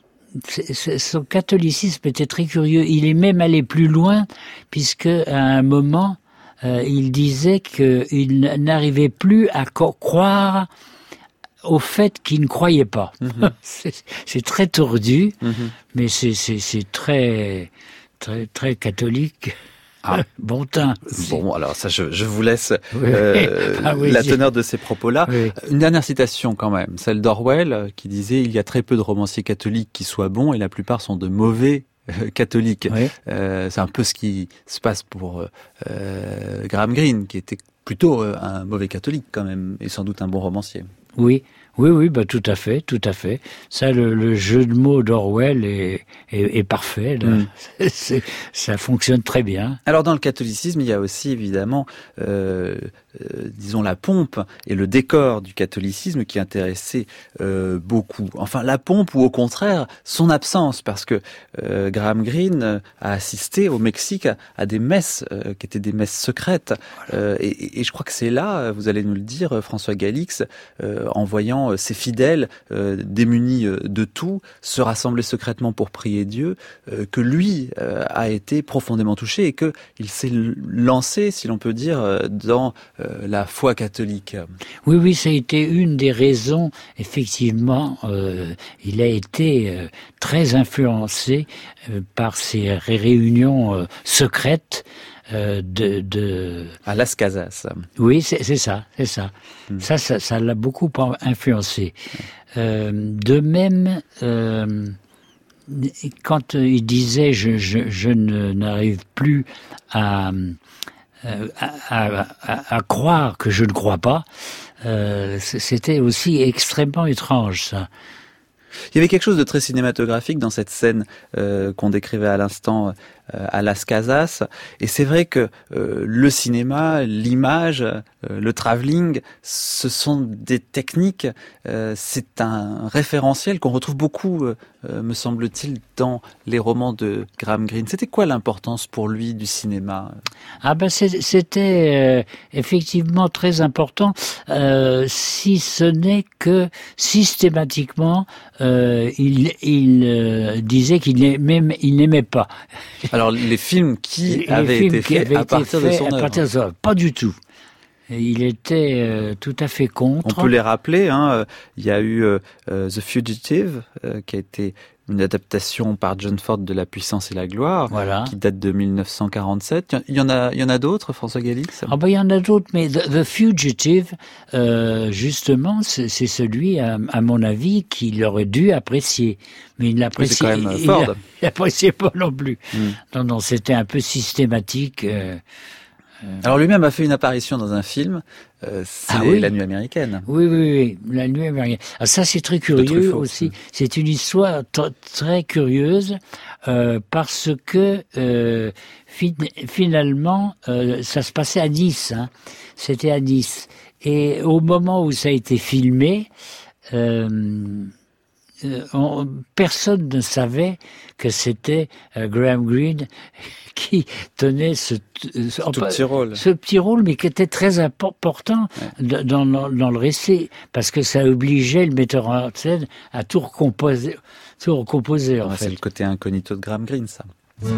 son catholicisme était très curieux. Il est même allé plus loin puisque à un moment. Euh, il disait qu'il n'arrivait plus à croire au fait qu'il ne croyait pas. Mm-hmm. c'est, c'est très tordu, mm-hmm. mais c'est, c'est, c'est très, très, très catholique. Ah. Bon teint. Bon, alors ça, je, je vous laisse euh, ah oui, la teneur de ces propos-là. Oui. Une dernière citation quand même, celle d'Orwell, qui disait « Il y a très peu de romanciers catholiques qui soient bons et la plupart sont de mauvais catholique. Oui. Euh, c'est un peu ce qui se passe pour euh, Graham Greene, qui était plutôt euh, un mauvais catholique quand même, et sans doute un bon romancier. Oui, oui, oui, bah tout à fait, tout à fait. Ça, le, le jeu de mots d'Orwell est, est, est parfait. Là. Mm. C'est, ça fonctionne très bien. Alors dans le catholicisme, il y a aussi évidemment, euh, euh, disons, la pompe et le décor du catholicisme qui intéressait euh, beaucoup. Enfin, la pompe ou au contraire son absence, parce que euh, Graham Greene a assisté au Mexique à, à des messes euh, qui étaient des messes secrètes. Voilà. Euh, et, et je crois que c'est là, vous allez nous le dire, François Galix, euh, en voyant ses fidèles euh, démunis de tout se rassembler secrètement pour prier Dieu, euh, que lui euh, a été profondément touché et que il s'est lancé, si l'on peut dire, dans euh, la foi catholique. Oui, oui, ça a été une des raisons. Effectivement, euh, il a été euh, très influencé euh, par ces réunions euh, secrètes. Euh, de, de... À Las Casas. Oui, c'est, c'est ça, c'est ça. Mm. Ça, ça, ça l'a beaucoup influencé. Euh, de même, euh, quand il disait je, je, je ne, n'arrive plus à, à, à, à, à croire que je ne crois pas, euh, c'était aussi extrêmement étrange, ça. Il y avait quelque chose de très cinématographique dans cette scène euh, qu'on décrivait à l'instant euh, à Las Casas. Et c'est vrai que euh, le cinéma, l'image, euh, le travelling, ce sont des techniques, euh, c'est un référentiel qu'on retrouve beaucoup, euh, me semble-t-il, dans les romans de Graham Greene. C'était quoi l'importance pour lui du cinéma ? Ah ben c'est, c'était euh, effectivement très important, euh, si ce n'est que systématiquement euh, il, il euh, disait qu'il n'aimait, il n'aimait pas. Alors les films qui les avaient films été faits avaient à partir été de son à œuvre. Partir de son... Pas du tout. Il était euh, tout à fait contre. On peut les rappeler. Hein. Il y a eu euh, The Fugitive, euh, qui a été une adaptation par John Ford de La puissance et la gloire, voilà. qui date de mille neuf cent quarante-sept. Il y en a, il y en a d'autres, François Galix ? Ah ben il y en a d'autres, mais The, The Fugitive, euh, justement, c'est, c'est celui, à, à mon avis, qu'il aurait dû apprécier. Mais il l'appréciait. C'est quand même Ford. Il l'appréciait pas non plus. Mm. Non, non, c'était un peu systématique. Euh, Alors lui-même a fait une apparition dans un film, euh, c'est ah oui. La Nuit américaine. Oui, oui, oui, La Nuit américaine. Alors ça, c'est très curieux aussi. C'est une histoire t- très curieuse euh, parce que euh, fin- finalement, euh, ça se passait à Nice. Hein. C'était à Nice. Et au moment où ça a été filmé, euh, euh, on, personne ne savait que c'était euh, Graham Greene qui tenait ce, ce, Tout petit rôle. ce petit rôle, mais qui était très important ouais. dans, dans, dans le récit, parce que ça obligeait le metteur en scène à tout recomposer. Tout recomposer en ouais, fait. C'est le côté incognito de Graham Greene, ça.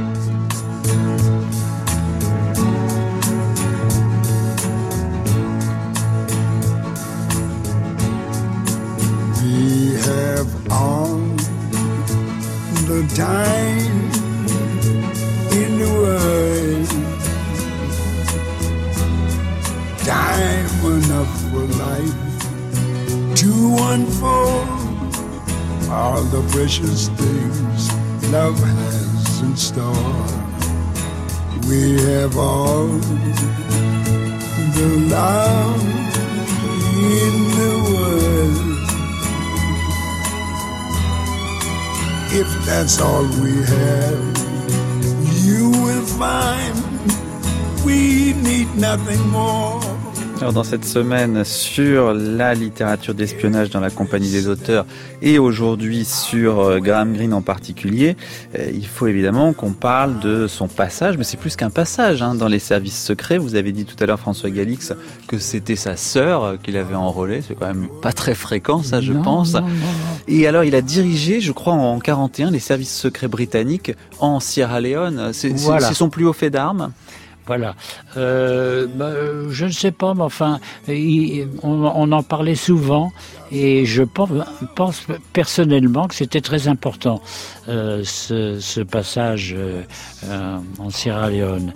We have all the time in the world, time enough for life to unfold all the precious things love has in store. We have all the love in the world. If that's all we have, you will find we need nothing more. Alors dans cette semaine sur la littérature d'espionnage dans la compagnie des auteurs et aujourd'hui sur Graham Greene en particulier, euh, il faut évidemment qu'on parle de son passage, mais c'est plus qu'un passage hein, dans les services secrets. Vous avez dit tout à l'heure, François Galix, que c'était sa sœur qu'il avait enrôlée. C'est quand même pas très fréquent ça, je non, pense. Non, non, non. Et alors il a dirigé, je crois en quarante et un, les services secrets britanniques en Sierra Leone. C'est, voilà. c'est, c'est son plus haut fait d'armes. Voilà. Euh, bah, je ne sais pas, mais enfin, il, on, on en parlait souvent et je pense, pense personnellement que c'était très important euh, ce, ce passage euh, euh, en Sierra Leone.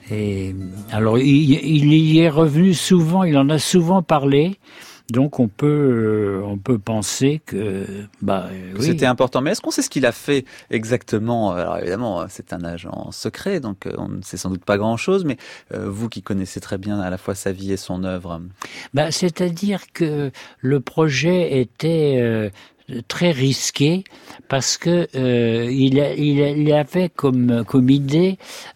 Et alors, il, il y est revenu souvent, il en a souvent parlé. Donc on peut euh, on peut penser que bah oui. C'était important. Mais est-ce qu'on sait ce qu'il a fait exactement? Alors évidemment, c'est un agent secret, donc on ne sait sans doute pas grand-chose. Mais euh, vous qui connaissez très bien à la fois sa vie et son œuvre. Bah c'est-à-dire que le projet était euh, très risqué parce que euh, il, a, il, a, il avait comme comme idée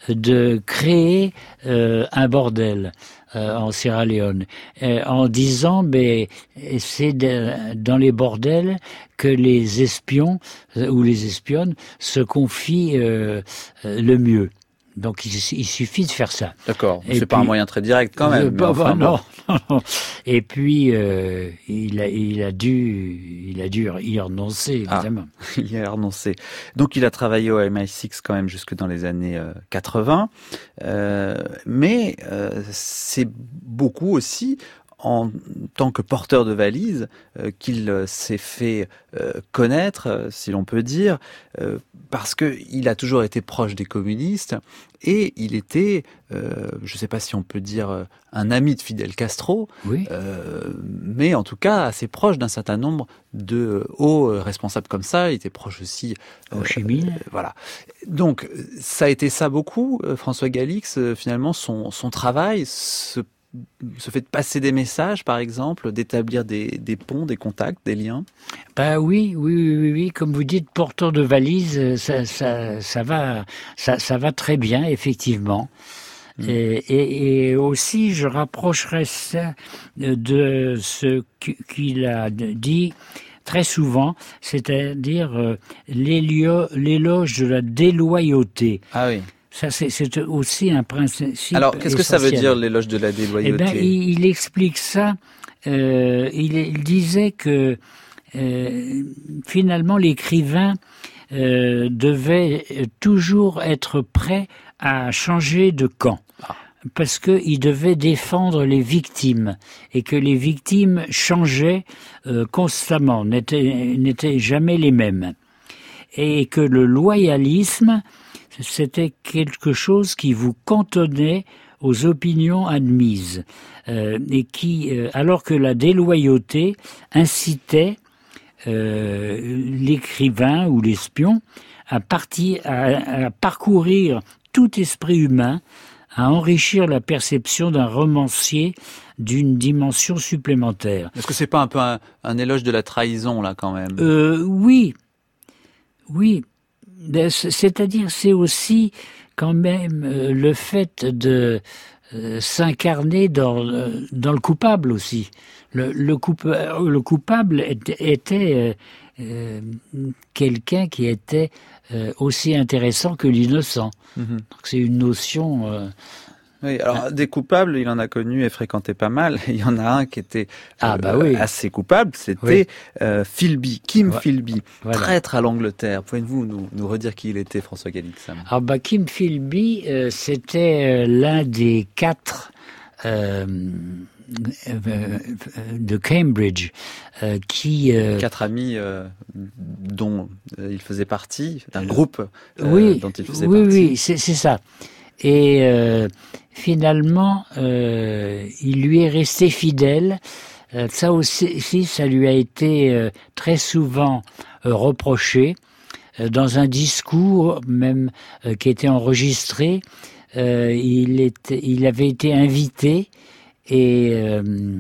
de créer euh, un bordel. Euh, en Sierra Leone, euh, en disant mais c'est de, dans les bordels que les espions euh, ou les espionnes se confient euh, euh, le mieux. Donc il, il suffit de faire ça. D'accord, et c'est puis, pas un moyen très direct quand même. Euh, bah, enfin, bah, non, non. Et puis euh, il a il a dû il a dû y renoncer évidemment. Ah, il y a renoncé. Donc il a travaillé au M I six quand même jusque dans les années euh, quatre-vingts, euh, mais euh, c'est beaucoup aussi en tant que porteur de valise euh, qu'il euh, s'est fait euh, connaître, euh, si l'on peut dire, euh, parce que il a toujours été proche des communistes et il était, euh, je ne sais pas si on peut dire euh, un ami de Fidel Castro, oui. euh, mais en tout cas assez proche d'un certain nombre de hauts responsables comme ça. Il était proche aussi euh, Ho Chi Minh. Euh, voilà. Donc ça a été ça beaucoup, euh, François Galix, euh, finalement son son travail, ce ce fait de passer des messages, par exemple, d'établir des, des ponts, des contacts, des liens. Ben oui, oui, oui, oui, oui. Comme vous dites, porteur de valise, ça, ça, ça va, ça, ça va très bien, effectivement. Mmh. Et, et, et aussi, je rapprocherais ça de ce qu'il a dit très souvent, c'est-à-dire euh, l'éloge de la déloyauté. Ah oui. Ça, c'est, c'est aussi un principe. Alors, qu'est-ce essentiel. que ça veut dire l'éloge de la déloyauté? Eh ben, il, il explique ça. Euh, il, il disait que euh, finalement, l'écrivain euh, devait toujours être prêt à changer de camp. Ah. Parce qu'il devait défendre les victimes et que les victimes changeaient euh, constamment, n'étaient, n'étaient jamais les mêmes. Et que le loyalisme, c'était quelque chose qui vous cantonnait aux opinions admises, euh, et qui, euh, alors que la déloyauté incitait euh, l'écrivain ou l'espion à partir, à, à parcourir tout esprit humain, à enrichir la perception d'un romancier d'une dimension supplémentaire. Est-ce que c'est pas un peu un, un éloge de la trahison là quand même? euh, Oui, oui. C'est-à-dire, c'est aussi quand même euh, le fait de euh, s'incarner dans, euh, dans le coupable aussi. Le, le, coup, le coupable était, était, euh, quelqu'un qui était euh, aussi intéressant que l'innocent. Mm-hmm. Donc c'est une notion... Euh, Oui, alors des coupables, il en a connu et fréquenté pas mal. Il y en a un qui était ah, bah euh, oui. assez coupable, c'était oui. euh, Philby, Kim ouais. Philby, voilà. Traître à l'Angleterre. Pouvez-vous nous, nous redire qui il était, François Galix? Ah bah Kim Philby, euh, c'était euh, l'un des quatre euh, euh, de Cambridge euh, qui euh, quatre amis euh, dont euh, il faisait partie, d'un groupe euh, oui, dont il faisait oui, partie. Oui, oui, c'est, c'est ça. Et euh, finalement, euh, il lui est resté fidèle. Euh, ça aussi, ça lui a été euh, très souvent euh, reproché. Euh, dans un discours même euh, qui était enregistré, euh, il, était, il avait été invité et euh,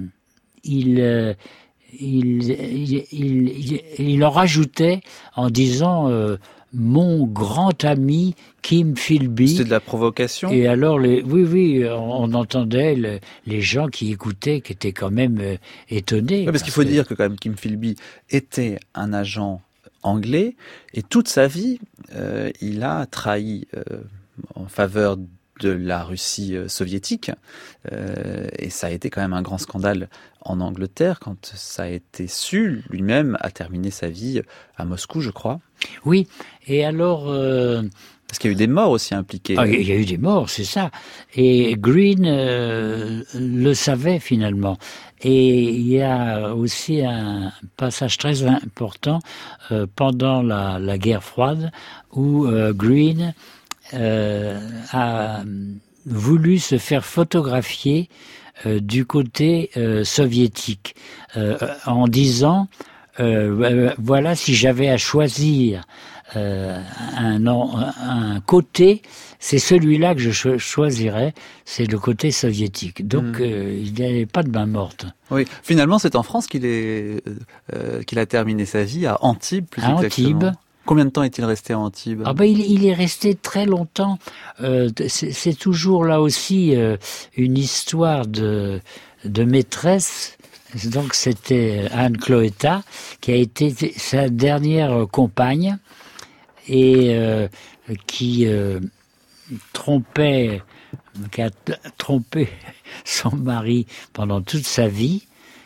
il, euh, il, il, il, il en rajoutait en disant... Euh, mon grand ami Kim Philby. C'était de la provocation. Et alors, les, oui, oui, on, on entendait le, les gens qui écoutaient, qui étaient quand même euh, étonnés. Oui, parce, parce qu'il faut que... dire que quand même Kim Philby était un agent anglais et toute sa vie, euh, il a trahi euh, en faveur de la Russie euh, soviétique. Euh, et ça a été quand même un grand scandale en Angleterre quand ça a été su. Lui-même a terminé sa vie à Moscou, je crois. Oui, et alors... Euh... Parce qu'il y a eu des morts aussi impliquées. Ah, il y a eu des morts, c'est ça. Et Green euh, le savait finalement. Et il y a aussi un passage très important euh, pendant la, la guerre froide où euh, Green euh, a voulu se faire photographier euh, du côté euh, soviétique euh, en disant... Euh, voilà, si j'avais à choisir euh, un, un côté, c'est celui-là que je cho- choisirais, c'est le côté soviétique. Donc, mmh. euh, il n'y avait pas de main morte. Oui, finalement, c'est en France qu'il est euh, qu'il a terminé sa vie, à Antibes, plus à exactement. Antibes. Combien de temps est-il resté à Antibes? Ah ben, il, il est resté très longtemps. Euh, c'est, c'est toujours là aussi euh, une histoire de, de maîtresse. Donc c'était Anne Cloetta qui a été sa dernière compagne et euh, qui euh, trompait, qui a trompé son mari pendant toute sa vie.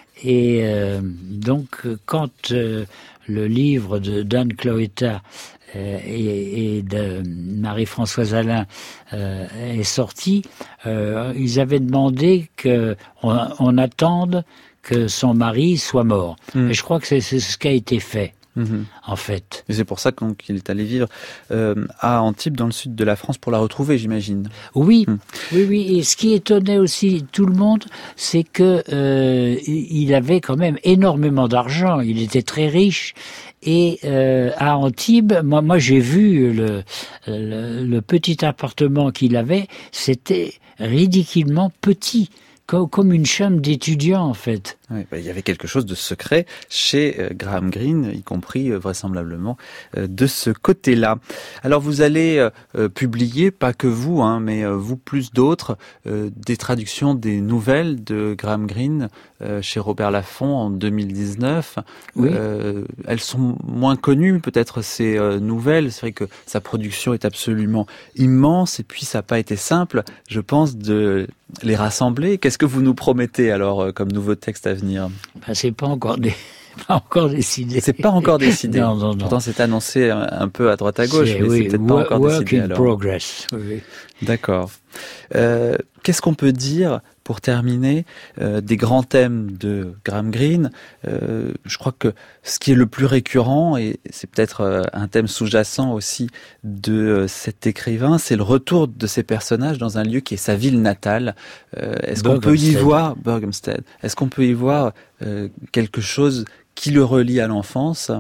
Et euh, donc quand euh, le livre de d'Anne Cloetta euh, et, et de Marie-Françoise Alain euh, est sorti, euh, ils avaient demandé qu'on on attende que son mari soit mort. Mmh. Et je crois que c'est, c'est ce qui a été fait, mmh. en fait. Et c'est pour ça qu'il est allé vivre euh, à Antibes, dans le sud de la France, pour la retrouver, j'imagine. Oui, mmh. oui, oui. Et ce qui étonnait aussi tout le monde, c'est que euh, il avait quand même énormément d'argent. Il était très riche. Et euh, à Antibes, moi, moi j'ai vu le, le, le petit appartement qu'il avait. C'était ridiculement petit. Comme une chambre d'étudiant, en fait. Oui, bah, il y avait quelque chose de secret chez euh, Graham Greene, y compris euh, vraisemblablement euh, de ce côté-là. Alors vous allez euh, publier, pas que vous, hein, mais euh, vous plus d'autres, euh, des traductions des nouvelles de Graham Greene euh, chez Robert Laffont en deux mille dix-neuf. Oui. Euh, elles sont moins connues, peut-être, ces euh, nouvelles. C'est vrai que sa production est absolument immense, et puis ça n'a pas été simple, je pense, de les rassembler. Qu'est-ce que vous nous promettez alors euh, comme nouveau texte à venir? Ben, c'est pas encore des... pas encore décidé. C'est pas encore décidé. Non, non, non. Pourtant, c'est annoncé un, un peu à droite à gauche, c'est, mais oui, c'est peut-être work, pas encore work décidé. in alors. progress. Oui. D'accord. Euh, qu'est-ce qu'on peut dire pour terminer euh, des grands thèmes de Graham Greene? euh, Je crois que ce qui est le plus récurrent, et c'est peut-être euh, un thème sous-jacent aussi de euh, cet écrivain, c'est le retour de ces personnages dans un lieu qui est sa ville natale. Euh, est-ce qu'on peut y voir Berkhamsted? Est-ce qu'on peut y voir euh, quelque chose qui le relie à l'enfance?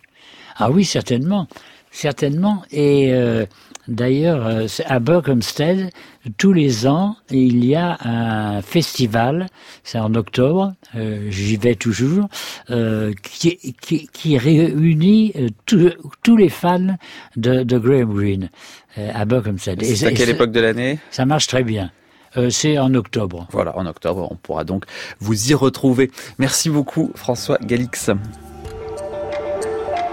Ah oui, certainement, certainement. Et euh, d'ailleurs, à Berkhamsted, tous les ans, il y a un festival, c'est en octobre, euh, j'y vais toujours, euh, qui, qui, qui réunit euh, tous les fans de, de Graham Greene euh, à Berkhamsted. C'est et, à quelle et, époque de l'année? Ça marche très bien. Euh, c'est en octobre. Voilà, en octobre, on pourra donc vous y retrouver. Merci beaucoup, François Galix.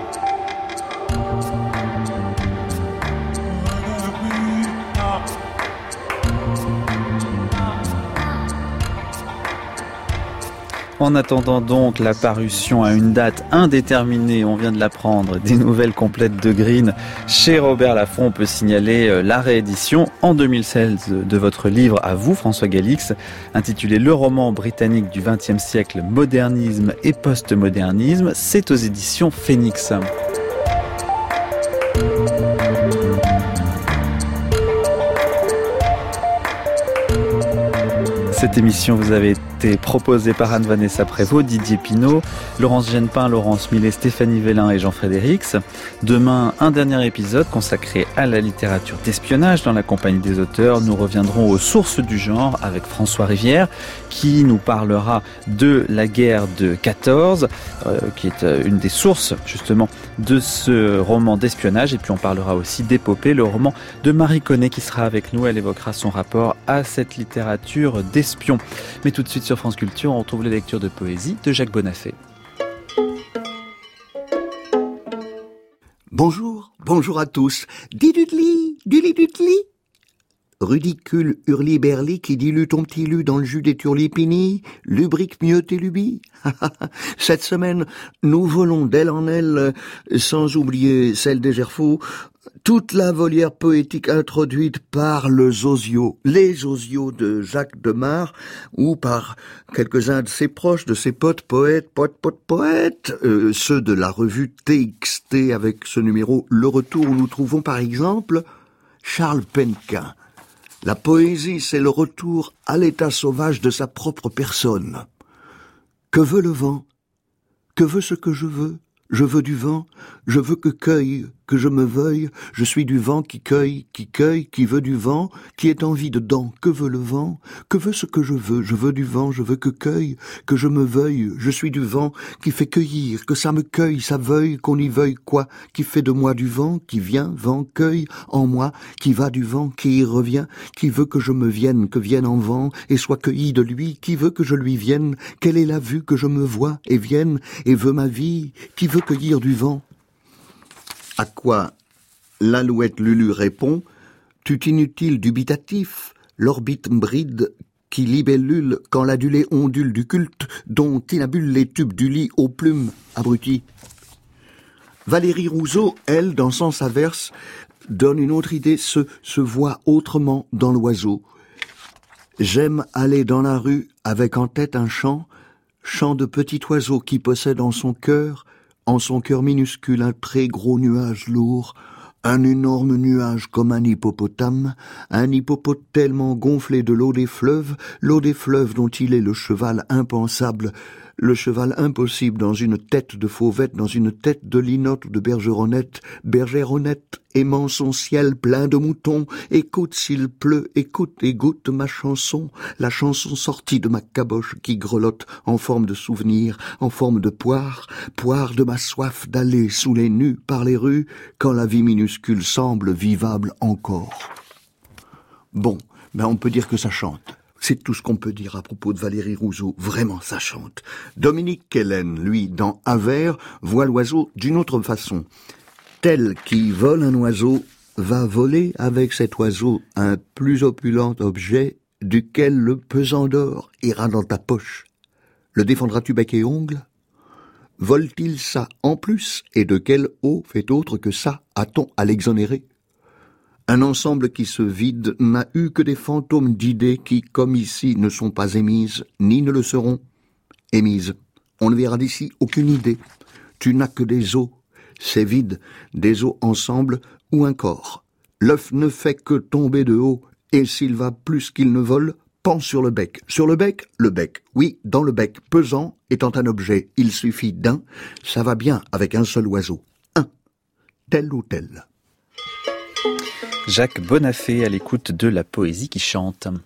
En attendant donc la parution à une date indéterminée, on vient de l'apprendre, des nouvelles complètes de Green chez Robert Laffont, on peut signaler la réédition en deux mille seize de votre livre à vous, François Galix, intitulé Le roman britannique du vingtième siècle, modernisme et postmodernisme. C'est aux éditions Phoenix. Cette émission vous avait été proposée par Anne-Vanessa Prévost, Didier Pinault, Laurence Genepin, Laurence Millet, Stéphanie Vélin et Jean Frédérix. Demain, un dernier épisode consacré à la littérature d'espionnage dans la compagnie des auteurs. Nous reviendrons aux sources du genre avec François Rivière qui nous parlera de la guerre de quatorze, euh, qui est une des sources justement de ce roman d'espionnage. Et puis on parlera aussi d'Épopée, le roman de Marie Connet qui sera avec nous. Elle évoquera son rapport à cette littérature d'espion. Mais tout de suite sur France Culture, on retrouve les lectures de poésie de Jacques Bonafé. Bonjour, bonjour à tous. Didudli, dudli. Rudicule hurli-berli qui dilue ton petit lu dans le jus des turlipini, lubrique mieux tes lubies. Cette semaine, nous volons d'aile en aile, sans oublier celle des Gerfaux, toute la volière poétique introduite par le Zozio, les Zozio de Jacques Demare, ou par quelques-uns de ses proches, de ses potes poètes, poètes, poètes, poètes, euh, ceux de la revue T X T avec ce numéro Le Retour où nous trouvons par exemple Charles Penquin. La poésie, c'est le retour à l'état sauvage de sa propre personne. Que veut le vent? Que veut ce que je veux? Je veux du vent, je veux que cueille, que je me veuille, je suis du vent qui cueille, qui cueille, qui veut du vent, qui est envie dedans. Que veut le vent? Que veut ce que je veux? Je veux du vent, je veux que cueille, que je me veuille, je suis du vent qui fait cueillir, que ça me cueille, ça veuille, qu'on y veuille quoi? Qui fait de moi du vent, qui vient, vent, cueille, en moi, qui va du vent, qui y revient, qui veut que je me vienne, que vienne en vent, et soit cueilli de lui, qui veut que je lui vienne, quelle est la vue que je me vois, et vienne, et veut ma vie, qui veut cueillir du vent? À quoi l'alouette Lulu répond, tut inutile dubitatif, l'orbite bride qui libellule quand l'adulé ondule du culte dont inabule les tubes du lit aux plumes abruties. Valérie Rousseau, elle, dans Sens Averse, donne une autre idée, se, se voit autrement dans l'oiseau. J'aime aller dans la rue avec en tête un chant, chant de petit oiseau qui possède en son cœur en son cœur minuscule un très gros nuage lourd, un énorme nuage comme un hippopotame, un hippopotame tellement gonflé de l'eau des fleuves, l'eau des fleuves dont il est le cheval impensable, le cheval impossible dans une tête de fauvette, dans une tête de linotte ou de bergeronnette, bergeronnette, aimant son ciel plein de moutons, écoute s'il pleut, écoute et goûte ma chanson, la chanson sortie de ma caboche qui grelotte en forme de souvenir, en forme de poire, poire de ma soif d'aller sous les nus par les rues, quand la vie minuscule semble vivable encore. Bon, ben on peut dire que ça chante. C'est tout ce qu'on peut dire à propos de Valérie Rousseau. Vraiment, ça chante. Dominique Kellen, lui, dans Avers, voit l'oiseau d'une autre façon. Tel qui vole un oiseau va voler avec cet oiseau un plus opulent objet duquel le pesant d'or ira dans ta poche. Le défendras-tu bec et ongle? Vole-t-il ça en plus? Et de quelle eau fait autre que ça a-t-on à l'exonérer? Un ensemble qui se vide n'a eu que des fantômes d'idées qui, comme ici, ne sont pas émises, ni ne le seront. Émises. On ne verra d'ici aucune idée. Tu n'as que des os. C'est vide. Des os ensemble ou un corps. L'œuf ne fait que tomber de haut, et s'il va plus qu'il ne vole, pend sur le bec. Sur le bec, le bec. Oui, dans le bec, pesant, étant un objet. Il suffit d'un. Ça va bien avec un seul oiseau. Un. Tel ou tel. Jacques Bonafé à l'écoute de la poésie qui chante.